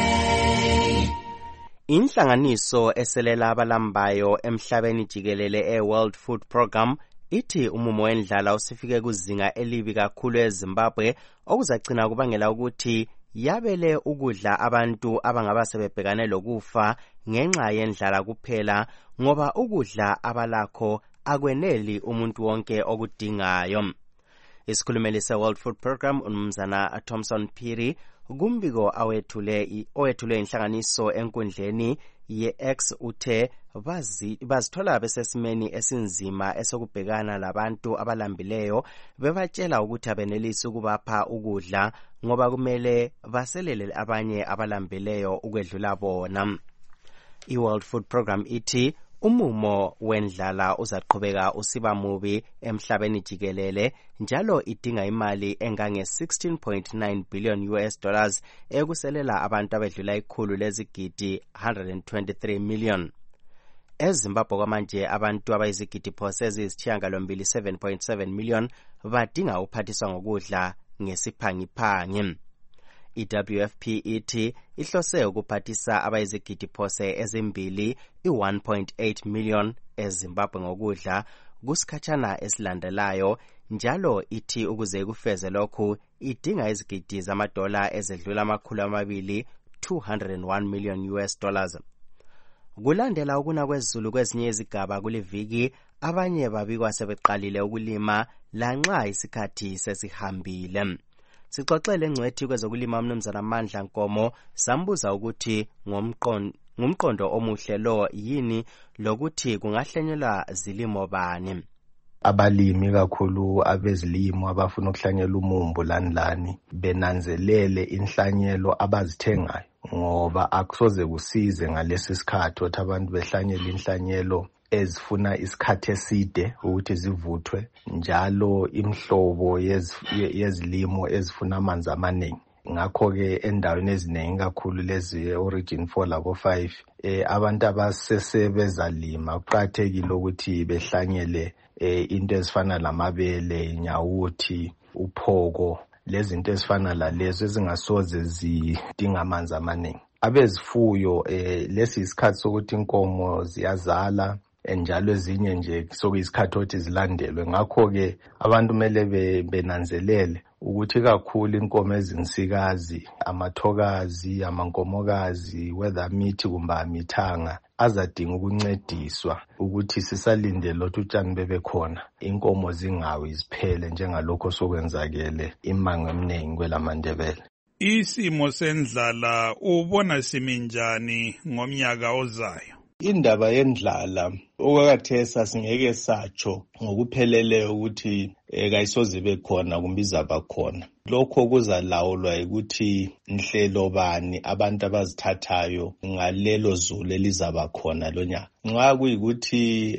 Inhlanganiso eselela abalambayo emhlabeni jikelele World Food Program ithi umumo wendlala usifike kuzinga elibi kakhulu eZimbabwe, okuzagcina kubangela ukuthi yabele ukudla abantu abangaba sebebhekane lokufa ngenxa yendlala kuphela, ngoba ukudla abalakho akweneli umuntu wonke okudingayo. Isikhulumeli se-World Food Program uMnumzana Thomson Phiri kumbiko owethule inhlanganiso enkundleni ye-X uthe bazithola besesimeni esinzima esokubhekana labantu abalambileyo, bebatshela ukuthi abenelisi ukubapha ukudla ngoba kumele baselele abanye abalambileyo ukwedlula bona. I-World Food Program ithi umumo wendlala uzaqhubeka usiba mubi emhlabeni jikelele, njalo idinga imali engange 16.9 billion US dollars ekuselela abantu abedlula ikhulu lezigidi 123 million. EZimbabwe kwamanje abantu abayizigidi phose eziyisishiyagalombili 7.7 million badinga uphathiswa ngokudla ngesiphangiphangi. I-WFP ithi ihlose ukuphathisa abayizigidi phose ezimbili i-1.8 million eZimbabwe ngokudla kusikhatshana esilandelayo, njalo ithi ukuze kufeze lokhu idinga izigidi zamadola ezedlula $201 million US dollars. Kulandela ukuna kwezulu kwezinye izigaba kuliviki, abanye babikwa sebeqalile ukulima lanxa isikhathi sesihambile. Sixoxele ngcwethi kwezokulima uMnumzana Mandla Nkomo, sambuza ukuthi ngumqondo omuhle lo yini lokuthi kungahlenyelwa zilimo bani. Abalimi kakhulu abezilimo abafuna ukuhlanyela umumbu lani benanzelele inhlanyelo abazithengayo, ngoba akusoze kusize ngalesi sikhathi ukuthi abantu behlanyela inhlanyelo ezifuna isikhathi eside ukuthi zivuthwe, njalo imhlobo yezilimo ezifuna amanzi amaningi. Ngakho-ke endaweni eziningi kakhulu lezi origin 4 labo 5 abantu abasesebezalima kuqakathekile ukuthi behlanyele into ezifana lamabele, inyawuthi, uphoko, lezinto ezifana lalezo ezingasoze zidinga amanzi amaningi. Abezifuyo lesi isikhathi sokuthi inkomo ziyazala, njalo ezinye nje sokuyisikhathi ukuthi zilandelwe. Ngakho-ke abantu kumele benanzelele ukuthi kakhulu inkomo ezinsikazi, amathokazi, amankomokazi, whether mithi kumbe amithanga, azadinga ukuncediswa ukuthi sisalindele ukuthi utshani bebe khona, inkomo zingawi ziphele njengalokho sokwenzakele imango eminingi kwelaMandebele. Isimo sendlala ubona simi njani ngomnyaka ozayo? Indaba yendlala okwakathesa singeke satsho ngokupheleleyo ukuthi kayisoze ibe khona kumbe izaba khona. Lokho kuzalawulwa ukuthi inhlelo bani abantu abazithathayo ngalelo zulu elizaba khona lonyaka. Nxa kuyikuthi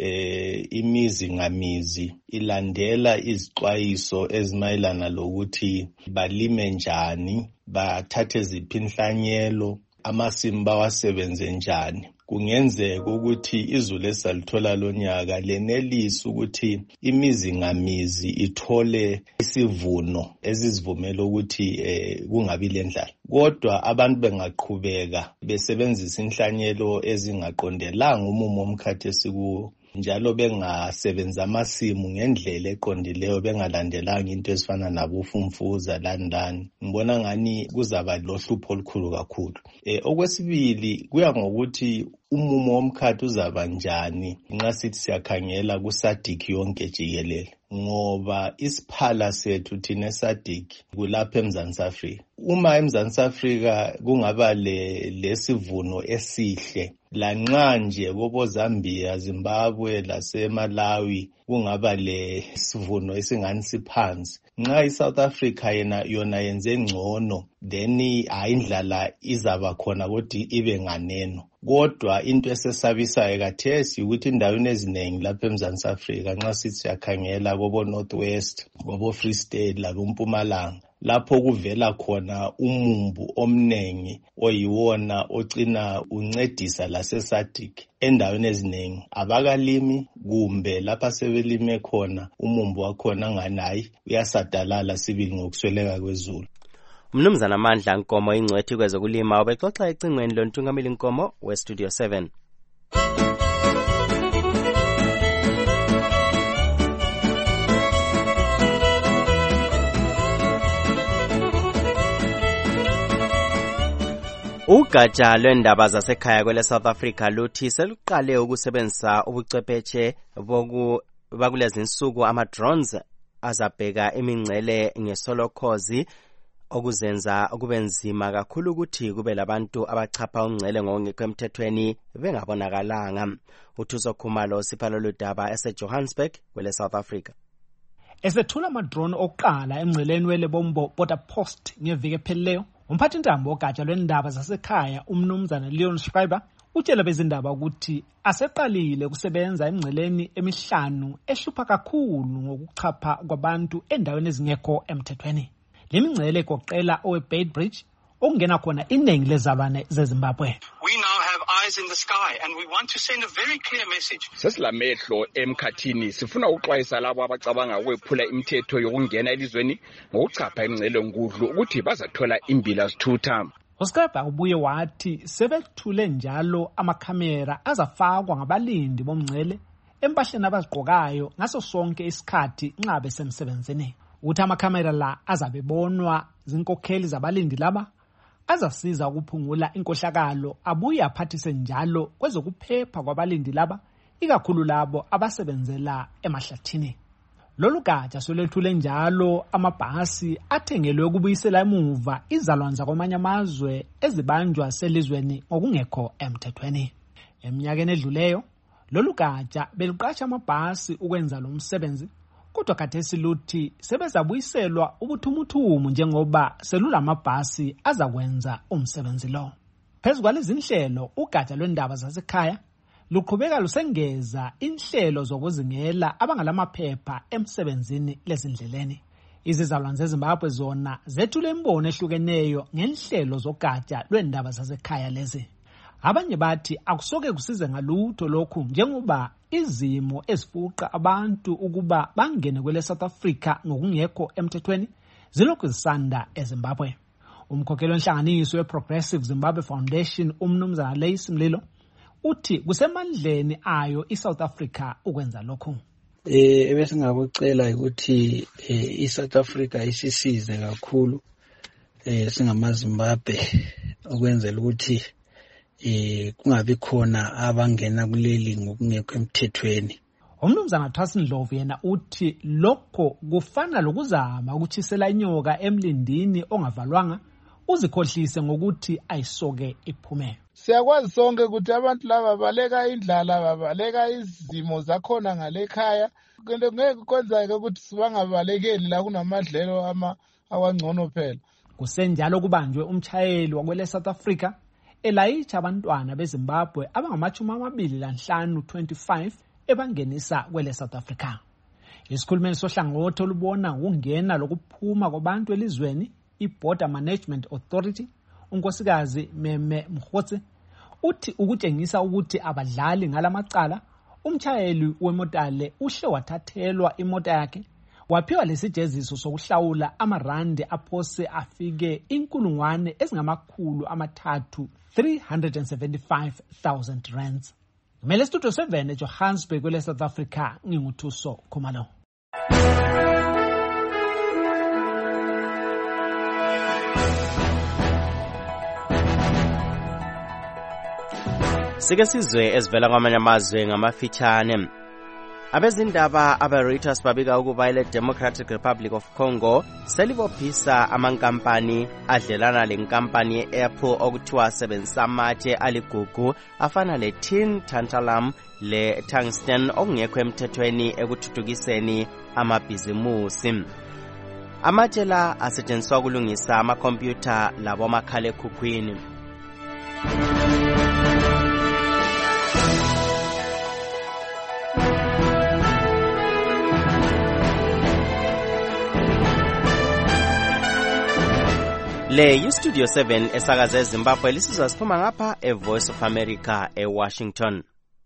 imizi ngamizi ilandela izixwayiso ezimayelana lokuthi balime njani, bathathe ziphi inhlanyelo, amasimu bawasebenze njani, kungenzeka ukuthi izulu esalithola lonyaka lenelisa ukuthi imizi ngamizi ithole isivuno ezizivumela ukuthi kungabi lendlala. Kodwa abantu bengaqhubeka besebenzisa inhlanyelo ezingaqondelanga umumo omkhathi esikuwo, njalo bengasebenza amasimu ngendlela eqondileyo, bengalandelanga into ezifana nabufumfuza lani, ngibona ngani kuzaba lohlupho olukhulu kakhulu. Okwesibili, kuya ngokuthi umumo womkhathi uzaba njani nxa sithi siyakhangela kuSADC yonke jikelele, ngoba isiphala sethu thina eSADC kulapha eMzansi Afrika. Uma eMzansi Afrika kungaba lesivuno esihle, lanxa nje kobo Zambia, Zimbabwe laseMalawi kungaba lesivuno esingani siphansi, nxa iSouth Africa yona yenze ngcono, then indlala izaba khona kodwa ibe nganeno. Kodwa into esesabisayo kathesi ukuthi indaweni eziningi lapha eMzansi Afrika nxa sithi siyakhangela kobo Northwest, kobo Free State lakuMpumalanga, lapho kuvela khona umumbu omnengi oyiwona ogcina uncedisa laseSADC. Endaweni eziningi abakalimi, kumbe lapha sebelime khona umumbu wakhona ngani hayi uyasadalala sibili ngokusweleka kwezulu. Mnumzana Amandla Nkomo ingcwethi kwezokulima ubexoxa ecingweni lontungameli Nkomo weStudio 7. Ugatsha lwendaba zasekhaya kwele South Africa luthi seluqale ukusebenzisa ubuchwepheshe bakulezi insuku ama-drones azabheka imingcele ngesolokhozi, okuzenza kube nzima kakhulu ukuthi kube labantu abachapha umngcele ngokungekho emthethweni bengabonakalanga. uThuso Khumalo sipha lolu daba eseJohannesburg kwele South Africa. Esethula ama-drone okuqala emngceleni weLebombo border post ngeviki ephelileyo, umphathintambo wogatsha lwendaba zasekhaya umnumzana Leon Schreiber utshela bezindaba ukuthi aseqalile ukusebenza emngceleni emihlanu ehlupha kakhulu ngokuchapha kwabantu endaweni ezingekho emthethweni. Le mingcele igoqela oweBeitbridge okungena khona iningi lezalwane zeZimbabwe. We now have eyes in the sky and we want to send a very clear message. Sesilamehlo emkhathini, sifuna ukuxwayisa labo abacabanga ukwephula imithetho yokungena elizweni ngokuchapha imingcele nkudlu ukuthi bazathola imbila zithutha. uSkaba ubuye wathi sebethule njalo amakhamera azafakwa ngabalindi bomngcele empahleni abazigqokayo ngaso sonke isikhathi nxa besemsebenzini. Uthi amakhamera la azabebonwa zinkokheli zabalindi laba azasiza ukuphungula inkohlakalo, abuye aphathise njalo kwezokuphepha kwabalindi laba, ikakhulu labo abasebenzela emahlathini. Lolu gatsha solethule njalo amabhasi athengelwe ukubuyisela emuva izalwane zakwamanye amazwe ezibanjwa selizweni ngokungekho emthethweni. Eminyakeni edluleyo lolu gatsha beluqasha amabhasi ukwenza lo msebenzi, kodwa khathesi luthi sebezabuyiselwa ubuthumuthumu njengoba selulamabhasi azakwenza umsebenzi lo. Phezu kwalezi inhlelo, ugatsha lwendaba zasekhaya luqhubeka lusengeza inhlelo zokuzingela abangalamaphepha emsebenzini lezindleleni. Izizalwane zeZimbabwe zona zethule imbono ehlukeneyo ngenhlelo zogatsha lwendaba zasekhaya lezi. Abanye bathi akusoke kusize ngalutho lokhu njengoba izimo ezifuqa abantu ukuba bangene kwele South Africa ngokungekho emthethweni zilokhu zisanda eZimbabwe. Umkhokheli wenhlanganiso weProgressive Zimbabwe Foundation umnumzana Lace Mlilo uthi kusemandleni ayo iSouth Africa ukwenza lokhu. Ebesingakucela ukuthi iSouth Africa isisize kakhulu singamaZimbabwe ukwenzela ukuthi kungabi khona abangena kuleli ngokungekho emthethweni. Umnumzana Thasi Ndlovu yena uthi lokho kufana lokuzama ukuthisela inyoka emlindini ongavalwanga uzikhohlise ngokuthi ayisoke iphume. Siyakwazi sonke ukuthi abantu laba baleka indlala, babaleka izimo zakhona ngalekhaya. Ngeke kwenzeke ukuthi sibangabalekeli la kunamadlelo awangcono phela. Kusenjalo kubanjwe umchayeli wakwele South Africa elayitha abantwana beZimbabwe abangama-25 ebangenisa kwele South Africa. Isikhulumeli sohlangothi olubona ukungena lokuphuma kwabantu elizweni, iBorder Management Authority, unkosikazi Meme Mkhotse, uthi ukutshengisa ukuthi abadlali ngalamacala, umtshayeli wemota le uhle wathathelwa imota yakhe waphiwa lesijeziso sokuhlawula amarandi aphose afike 375,000 rands. Ngimele Studio 7 eJohannesburg kwele South Africa, nginguthuso Khumalo. Sike sizwe ezivela kwamanye amazwe ngamafitshane. Abezindaba abe-Reuters babika ukuba ile Democratic Republic of Congo selibophisa amankampani adlelana lenkampani ye-Apple okuthiwa asebenzisa amatshe aligugu afana le-tin, tantalum, le-tungsten okungekho emthethweni ekuthuthukiseni amabhizimusi. Amatshe la asetshenziswa ukulungisa amakhompyutha labomakhalekhukhwini. Le Studio 7 esakaza eZimbabwe lisizwa siphuma ngapha eVoice of America eWashington.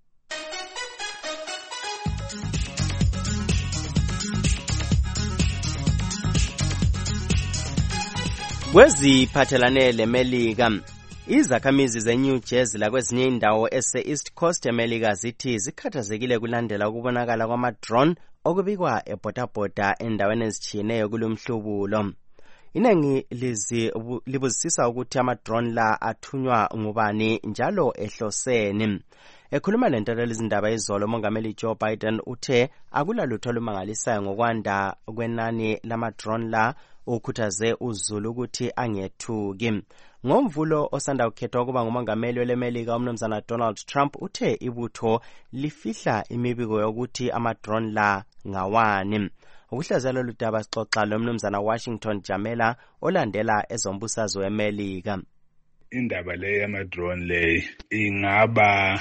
Kweziphathelane leMelika, izakhamizi zeNew Jersey lakwezinye indawo ese-East Coast eMelika zithi zikhathazekile kulandela ukubonakala kwama-drone okubikwa ebhodabhoda endaweni ezitshiyeneyo kulomhlubulo. Inengi libuzisisa ukuthi ama-drone la athunywa ngubani njalo ehloseni. Ekhuluma lentatheleli izindaba izolo, uMongameli Joe Biden uthe akulalutho olumangalisayo ngokwanda kwenani lama-drone la, ukhuthaze uZulu ukuthi angethuki. Ngomvulo osanda kukhethwa ukuba ngumongameli weleMelika umnumzana Donald Trump uthe ibutho lifihla imibiko yokuthi ama-drone la ngawani. Ukuhlazela ludaba sixoxa lomnumzana Washington Jamela olandela ezombusazwe weMelika. Indaba le yama-drone le ingaba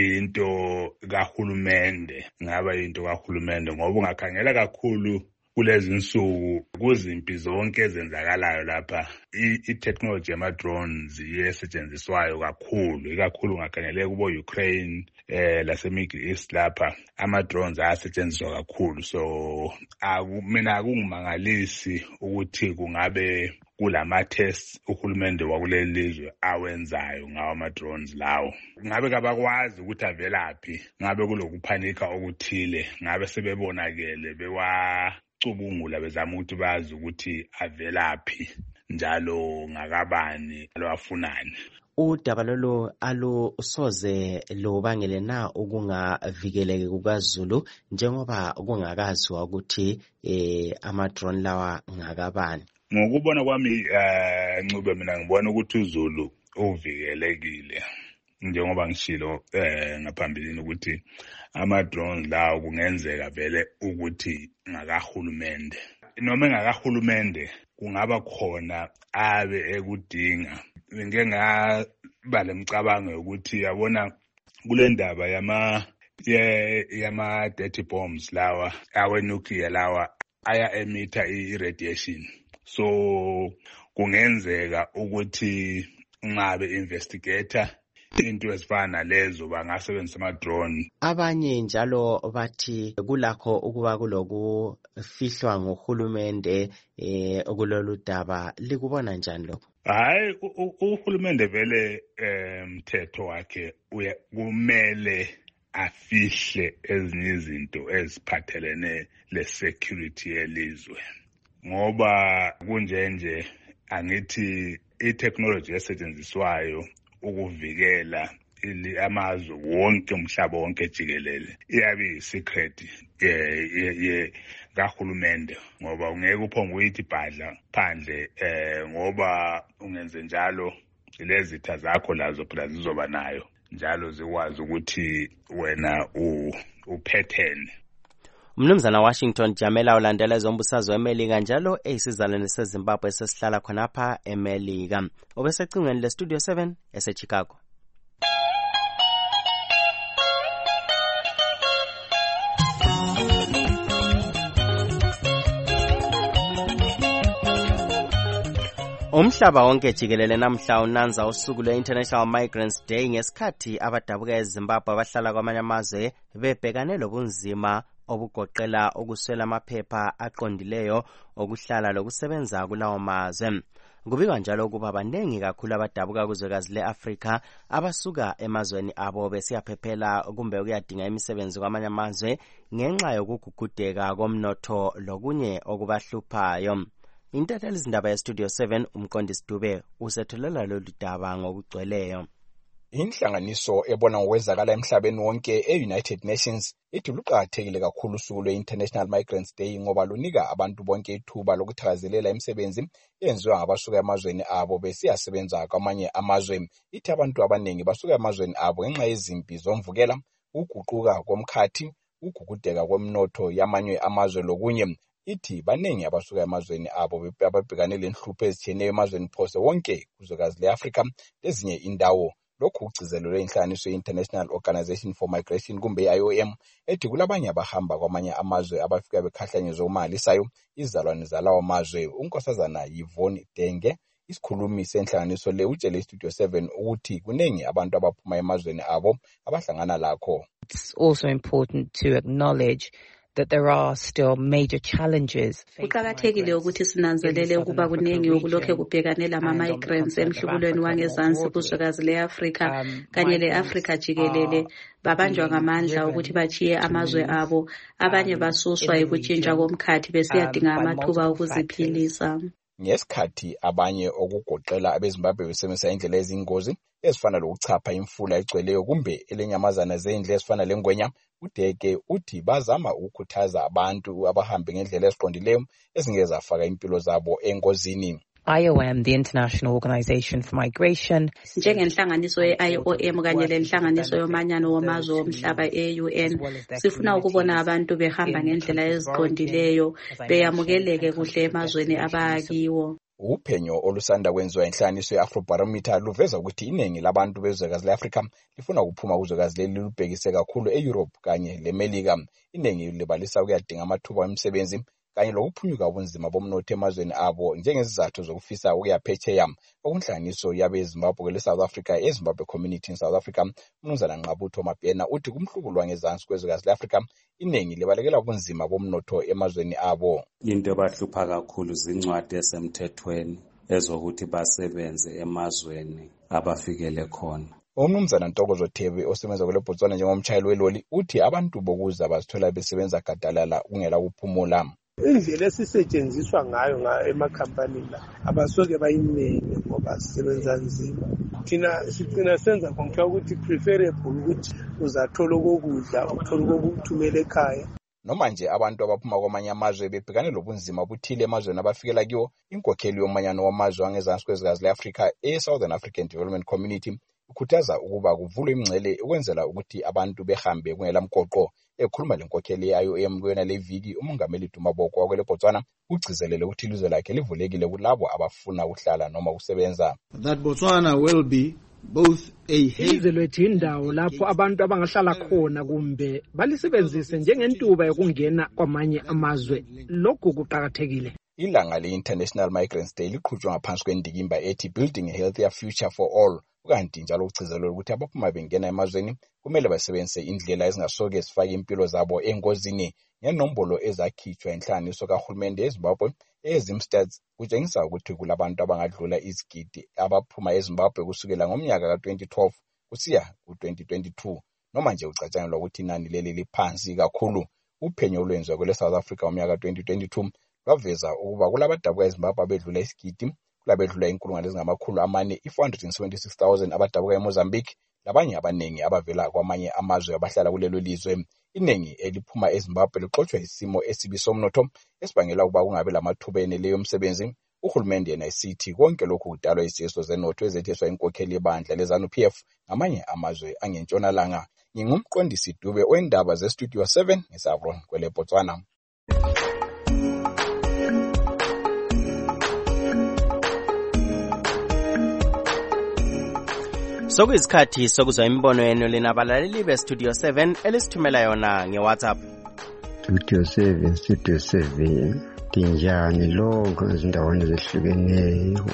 into kahulumende, ngoba ungakhangela kakhulu kulezi insuku kuzimpi zonke ezenzakalayo lapha i-technology yama-drones iyesetshenziswayo kakhulu, ikakhulu ungakhangele kubo Ukraine lase-Middle East lapha ama-drones ayasetshenziswa kakhulu. So mina akungimangalisi ukuthi kungabe kulama-tests uhulumende wakuleli lizwe awenzayo ngawo ama-drones lawo. Ngabe kabakwazi ukuthi avelaphi, ngabe kulokuphanika okuthile, ngabe sebebonakele bewacubungula bezama ukuthi bazi ukuthi avelaphi njalo ngakabani abafunani. Udaba lolu alusoze lubangele na ukungavikeleki kukaZulu njengoba kungakaziwa ukuthi ama-drone lawa ngakabani? Ngokubona kwami Ncube, mina ngibona ukuthi uZulu uvikelekile njengoba ngishilo ngaphambilini ukuthi ama-drones lawo kungenzeka vele ukuthi ngakahulumende. Noma engakahulumende kungaba khona abe ekudinga. Ngike ngaba lemicabango yokuthi yabona kule ndaba yama-dirty bombs lawa awe-nuclear lawa aya-emitha i-radiation. So kungenzeka ukuthi ngabe investigator into ezifana nalezo bangasebenzisa ama-drone. Abanye njalo bathi kulakho ukuba kulokufihlwa nguhulumende kulolu daba. Likubona njani lokho? Hayi, uhulumende vele mthetho wakhe kumele afihle ezinye izinto eziphathelene le-security yelizwe. Ngoba kunjenje angithi i-technology esetshenziswayo ukuvikela amazwe wonke umhlaba wonke jikelele iyabe yi-secret kahulumende, ngoba ungeke uphonge uyithi bhadla phandle ngoba ungenze njalo lezi zitha zakho lazo phela zizoba nayo njalo zikwazi ukuthi wena uphethene. Umnumzana Washington Jamela ulandela ezombusazwe weMelika njalo eyisizalwane seZimbabwe esesihlala khonapha eMelika. Obesecingweni leStudio 7 eseChicago. Umhlaba wonke jikelele namhla unanza usuku lwe-International Migrants Day ngesikhathi abadabuka eZimbabwe abahlala kwamanye amazwe bebhekane lobunzima obugoqela ukuswela amaphepha aqondileyo okuhlala lokusebenza kulawo mazwe. Kubikwa njalo ukuba banengi kakhulu abadabuka kuzwekazi le-Afrika abasuka emazweni abo besiyaphephela kumbe ukuyadinga imisebenzi kwamanye amazwe ngenxa yokugugudeka komnotho lokunye okubahluphayo. Intatheli izindaba yeStudio 7 umqondisi Dube usethulela lolu daba ngokugcweleyo. Inhlanganiso ebona ngokwezakala emhlabeni wonke e-United Nations ithi luqakathekile kakhulu usuku lwe-International Migrants Day ngoba lunika abantu bonke ithuba lokuthakazelela imisebenzi eyenziwa ngabasuka emazweni abo besiyasebenza kwamanye amazwe. Ithi abantu abaningi basuka emazweni abo ngenxa yezimpi zomvukela, ukuguquka komkhathi, ukugugudeka kwemnotho yamanye amazwe lokunye. Ithi banengi abasuka emazweni abo ababhekane lenhlupho ezitshiyeneyo emazweni phose wonke kuzwekazi le-Afrika lezinye indawo. Lokhu kugcizelelwe inhlanganiso ye-International Organization for Migration kumbe i-IOM ethi kulabanye abahamba kwamanye amazwe abafika bekhahlanyezwa umalisayo izalwane zalawo mazwe. Unkosazana Yvonne Denge, isikhulumi senhlanganiso le, utshele iStudio 7 ukuthi kunengi abantu abaphuma emazweni abo abahlangana lakho. It's also important to acknowledge that there are still major challenges. Kuqakathekile ukuthi sinanzelele ukuba kuningi okulokhe kubhekanela ama-migrants emhlubulweni wangezansi kuzwekazi le-Afrika kanye le-Afrika jikelele babanjwa ngamandla ukuthi bachiye amazwe abo, abanye basuswa ikutshintsha komkhathi besiyadinga amathuba okuziphilisa. Ngesikhathi abanye okugoqela abeZimbabwe besebenzisa indlela ezingozi ezifana lokuchapha imfula egcweleyo kumbe elenyamazana zendle ezifana lengwenya, uDeke uthi bazama ukukhuthaza abantu abahambe ngendlela eziqondileyo ezingezafaka impilo zabo engozini. IOM, the International Organization for Migration, njengenhlanganiso ye-IOM kanye lenhlanganiso yomanyano wamazwe omhlaba e-UN, sifuna ukubona abantu behamba ngendlela eziqondileyo beyamukeleke kuhle emazweni abakiwo. Uphenyo olusanda kwenziwa inhlanganiso ye-Afrobarometer luveza ukuthi iningi labantu bezwekazi le-Afrika lifuna ukuphuma kuzwekazi leli lubhekise kakhulu e-Europe kanye le-Melika. Iningi libalisa ukuyadinga amathuba emisebenzi kanye lokuphunyuka ubunzima bomnotho emazweni abo njengezizathu zokufisa ukuyaphetsheya. Okunhlanganiso yabeZimbabwe le-South Africa eZimbabwe Community in South Africa, uMnumzana Nqabutho Mabhena uthi kumhlubulo wangezansi kwezwekazi le-Afrika iningi libalekela ubunzima bomnotho emazweni abo. Into ebahlupha kakhulu zincwadi esemthethweni ezokuthi basebenze emazweni abafikele khona. UMnumzana Ntokozo Thebe osebenza kule Botswana njengomtshayeli weloli uthi abantu bokuza bazithola besebenza gadalala kungela kuphumula. Indlela esisetshenziswa ngayo emakhampanini la abasoke bayinene ngoba sisebenza nzima. Thina sigcina senza konke ukuthi preferable ukuthi uzathola ukudla, uthola ukuthumela ekhaya. Noma nje abantu abaphuma kwamanye amazwe bebhekane lobunzima obuthile emazweni abafikela kiwo, inkokheli yomanyano wamazwe angezansi kwezwekazi le-Afrika e-Southern African Development Community ukhuthaza ukuba kuvulwe imingcele ukwenzela ukuthi abantu behambe kungela mgoqo. Ekhuluma lenkokheli ye-IOM kuyona le viki, umongameli Dumaboko wakwele Botswana ugcizelele ukuthi ilizwe lakhe livulekile kulabo abafuna ukuhlala noma ukusebenza. That Botswana will be both ilizwe lethu indawo lapho abantu abangahlala khona kumbe balisebenzise njengentuba yokungena kwamanye amazwe. Lokhu kuqakathekile. Ilanga le-International Migrants Day liqhutshwa ngaphansi kwendikimba ethi Building a Healthier Future for All. Ukanti njalo ugcizelelo ukuthi abaphuma bengena emazweni kumele basebenzise indlela ezingasoke zifake impilo zabo engozini. Ngenombolo ezakhitshwa inhlanganiso kahulumende eZimbabwe eZimstats kutshengisa ukuthi kulabantu abangadlula izigidi abaphuma eZimbabwe kusukela ngomnyaka ka-2012 kusiya ku-2022. Noma nje ucatshangelwa ukuthi inani leli liphansi kakhulu. Uphenyo olwenziwa kwele South Africa ngomnyaka ka-2022 lwaveza ukuba kulabadabuka eZimbabwe abedlula isigidi, kulabedlula inkulungwane ezingamakhulu amane, 476,000 abadabuka eMozambique, labanye abanengi abavela kwamanye amazwe abahlala kulelo lizwe. Iningi eliphuma eZimbabwe lixoxwa isimo esibi somnotho esibangela ukuba kungabe lamathuba eneleyo omsebenzi. Uhulumende yena isithi konke lokhu kudalwa isiso zenotho ezetheswa inkokheli yebandla leZANU-PF ngamanye amazwe angentshonalanga. Ngingumqondisi Dube wendaba zeStudio 7 ngeSavron kwele Botswana. Sokuyisikhathi sokuzwa imibono yenu lina abalaleli beStudio 7 elisithumela yona ngeWhatsApp. Studio 7 tinjani lonke ezindaweni ezihlukeneyo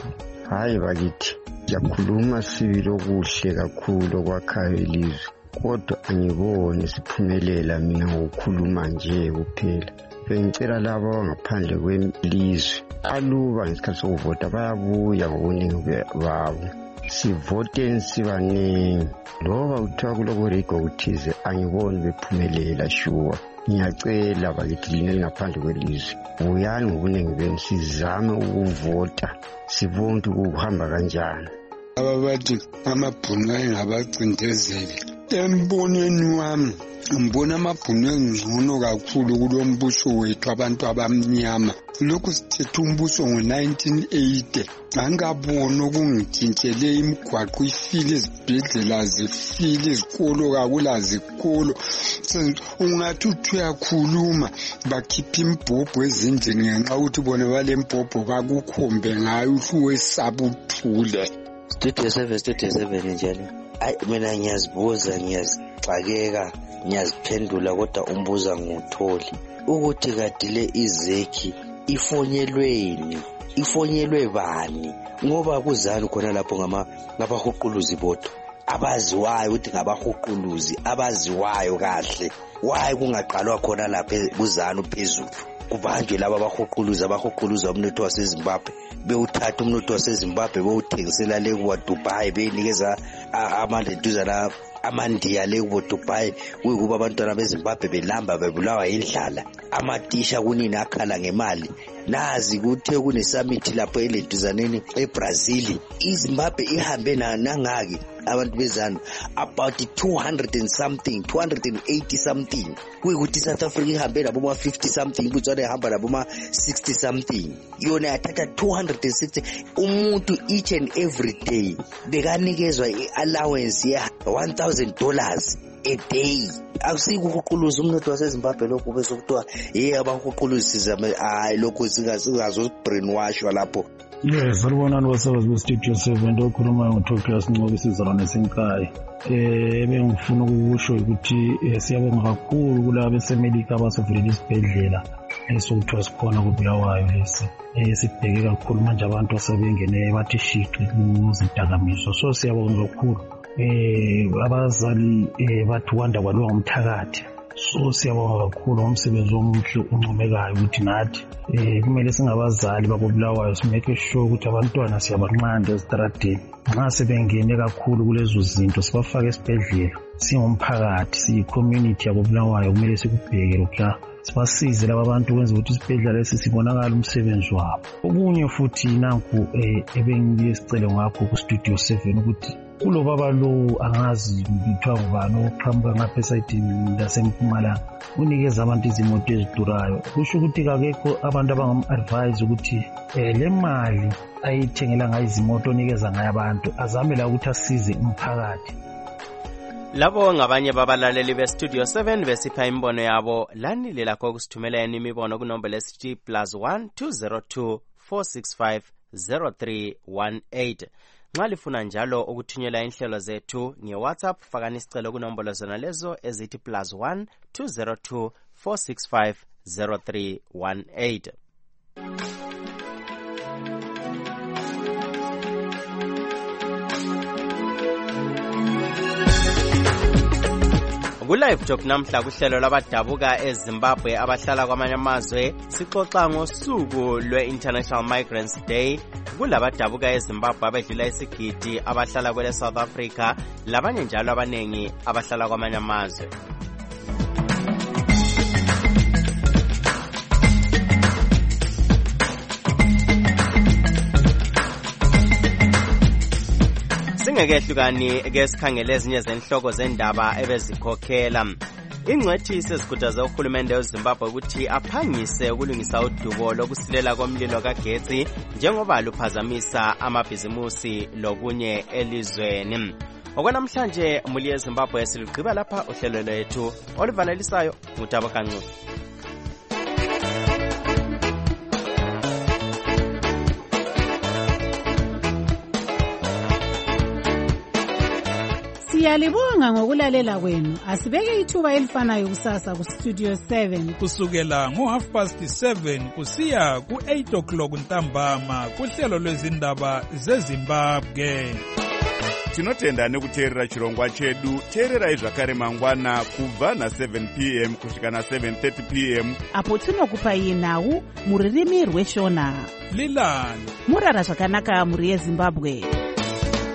Hayi bakithi, siyakhuluma sibili okuhle kakhulu okwakhayo ilizwe, kodwa angiboni siphumelela mina ngokukhuluma nje kuphela. Bengicela labo abangaphandle kwelizwe aluba ngesikhathi sokuvota bayabuya ngobuningi babo, sivoteni sibaningi. Loba kuthiwa kulokurigo kuthize angiboni bephumelela shuwa. Ngiyacela bakithi lina lingaphandle kwelizwe, buyani ngobuningi benu sizame ukuvota sibone ukuthi kuhamba kanjani. Ababathi amabhunu ayengabacindezeli, embonweni wami ngibona amabhunu engcono kakhulu kulo mbuso wethu abantu abamnyama. Lokhu sithethe umbuso ngo-1980 angaboni okungitshintshele imigwaqo ifile, izibhedlela zifile, izikolo kakula zikolo. Ungathi uthi uyakhuluma bakhipha imbhobho ezindlini ngenxa ukuthi bona bale mbhobho kakukhombe ngayo uwesaba uthule. Studio 7 njalo. Mina ngiyazibuza, ngiyazixakeka, ngiyaziphendula, kodwa umbuza ngutholi ukuthi kade le izeki ifonyelweni, ifonyelwe bani? Ngoba kuzani khona lapho ngabahuquluzi bodwa abaziwayo ukuthi ngabahuquluzi abaziwayo kahle. Why kungaqalwa khona lapha kuzani phezulu kubanjwe laba abahuquluza umnotho waseZimbabwe, bewuthatha umnotho waseZimbabwe bewuthengisela le kwa Dubai, benikeza amalentuzana amandiya le ku Dubai, kuyikuba abantwana beZimbabwe belamba bebulawa indlala, amatisha kunini akhala ngemali. Nazi kuthe kune summit lapho elentuzaneni eBrazil, iZimbabwe ihambe nangaki abantu bezana about 280 something, kuyikuthi South Africa ihambe labo ma 50 something, Botswana ihamba labo ma 60 something, yona yathatha 260. Umuntu each and every day bekanikezwa i-allowance ye $1,000 a day. Akusikuhuquluza umnotho waseZimbabwe lokho bese kuthiwa abahuquluzi sizame lokho singazo brainwashwa lapho. Yes, salibonani basabazi beStudio 7 okhuluma ngoThokias Ncube sizalwane senkayi. Bengifuna ukusho ukuthi siyabonga kakhulu kulabo beseMelika abasevulela isibhedlela esokuthiwa sikhona kuBulawayo lesi. Sibheke kakhulu manje abantu asebengene bathi shiqi kuzidakamizwa, so siyabonga kakhulu. Abazali bathi wanda kwaliwa ngomthakathi, so siyabonga kakhulu ngomsebenzi omuhle uncomekayo ukuthi nathi kumele singabazali bakoBulawayo simeke sure ukuthi abantwana siyabanqanda ezitradeni. Nxa sebengene kakhulu kulezo zinto sibafake esibhedlela, singumphakathi siyi-community yakoBulawayo kumele sikubheke lokha, sibasize laba bantu ukwenza ukuthi isibhedlela lesi sibonakala umsebenzi wabo. Okunye futhi nanku ebengiyesicelo ngakho kuStudio 7 ukuthi kulo baba lo angazi kuthiwa ngubani oqhamuka ngapha esayidini laseMpumalanga unikeza abantu izimoto ezidurayo. Kusho ukuthi kakekho abantu abangam-advise ukuthi le mali ayithengela ngayo izimoto onikeza ngayo abantu azame la ukuthi asize umphakathi. Labo ngabanye babalaleli beStudio 7 besipha imbono yabo. Lanile lakho kusithumeleni imibono kunombolo esithi +1 202 465 0318. Nxa lifuna njalo ukuthunyela inhlelo zethu nge-WhatsApp, fakani isicelo kunombolo zona lezo ezithi +1 202 465 0318. Ku-Live Talk namhla kuhlelo labadabuka eZimbabwe abahlala kwamanye amazwe sixoxa ngosuku lwe-International Migrants Day. Kulabadabuka eZimbabwe abedlula isigidi abahlala kwele South Africa, labanye njalo abanengi abahlala kwamanye amazwe. Singekehlukani ke sikhangele ezinye zenhloko zendaba ebezikhokhela. Ingcwethi sezikhuthaze uhulumende weZimbabwe ukuthi aphangise ukulungisa udubo lokusilela komlilo kagetsi njengoba luphazamisa amabhizimusi lokunye elizweni. Okwanamhlanje muli yeZimbabwe siligqiba lapha uhlelo lwethu oluvalelisayo nguThabo Kancube. Siyalibonga ngokulalela kwenu. Asibeke ithuba elifanayo kusasa ku Studio 7 kusukela ngo7:30 kusiya ku8 ntambama kuhlelo lwezindaba zeZimbabwe. Tinotenda nekuteerera chirongwa chedu. Teererai zvakare mangwana kubva na7 p.m. kusvika na7:30 p.m. apo tinokupai nhau muririmi rweshona. Lilani murara zvakanaka muri yeZimbabwe.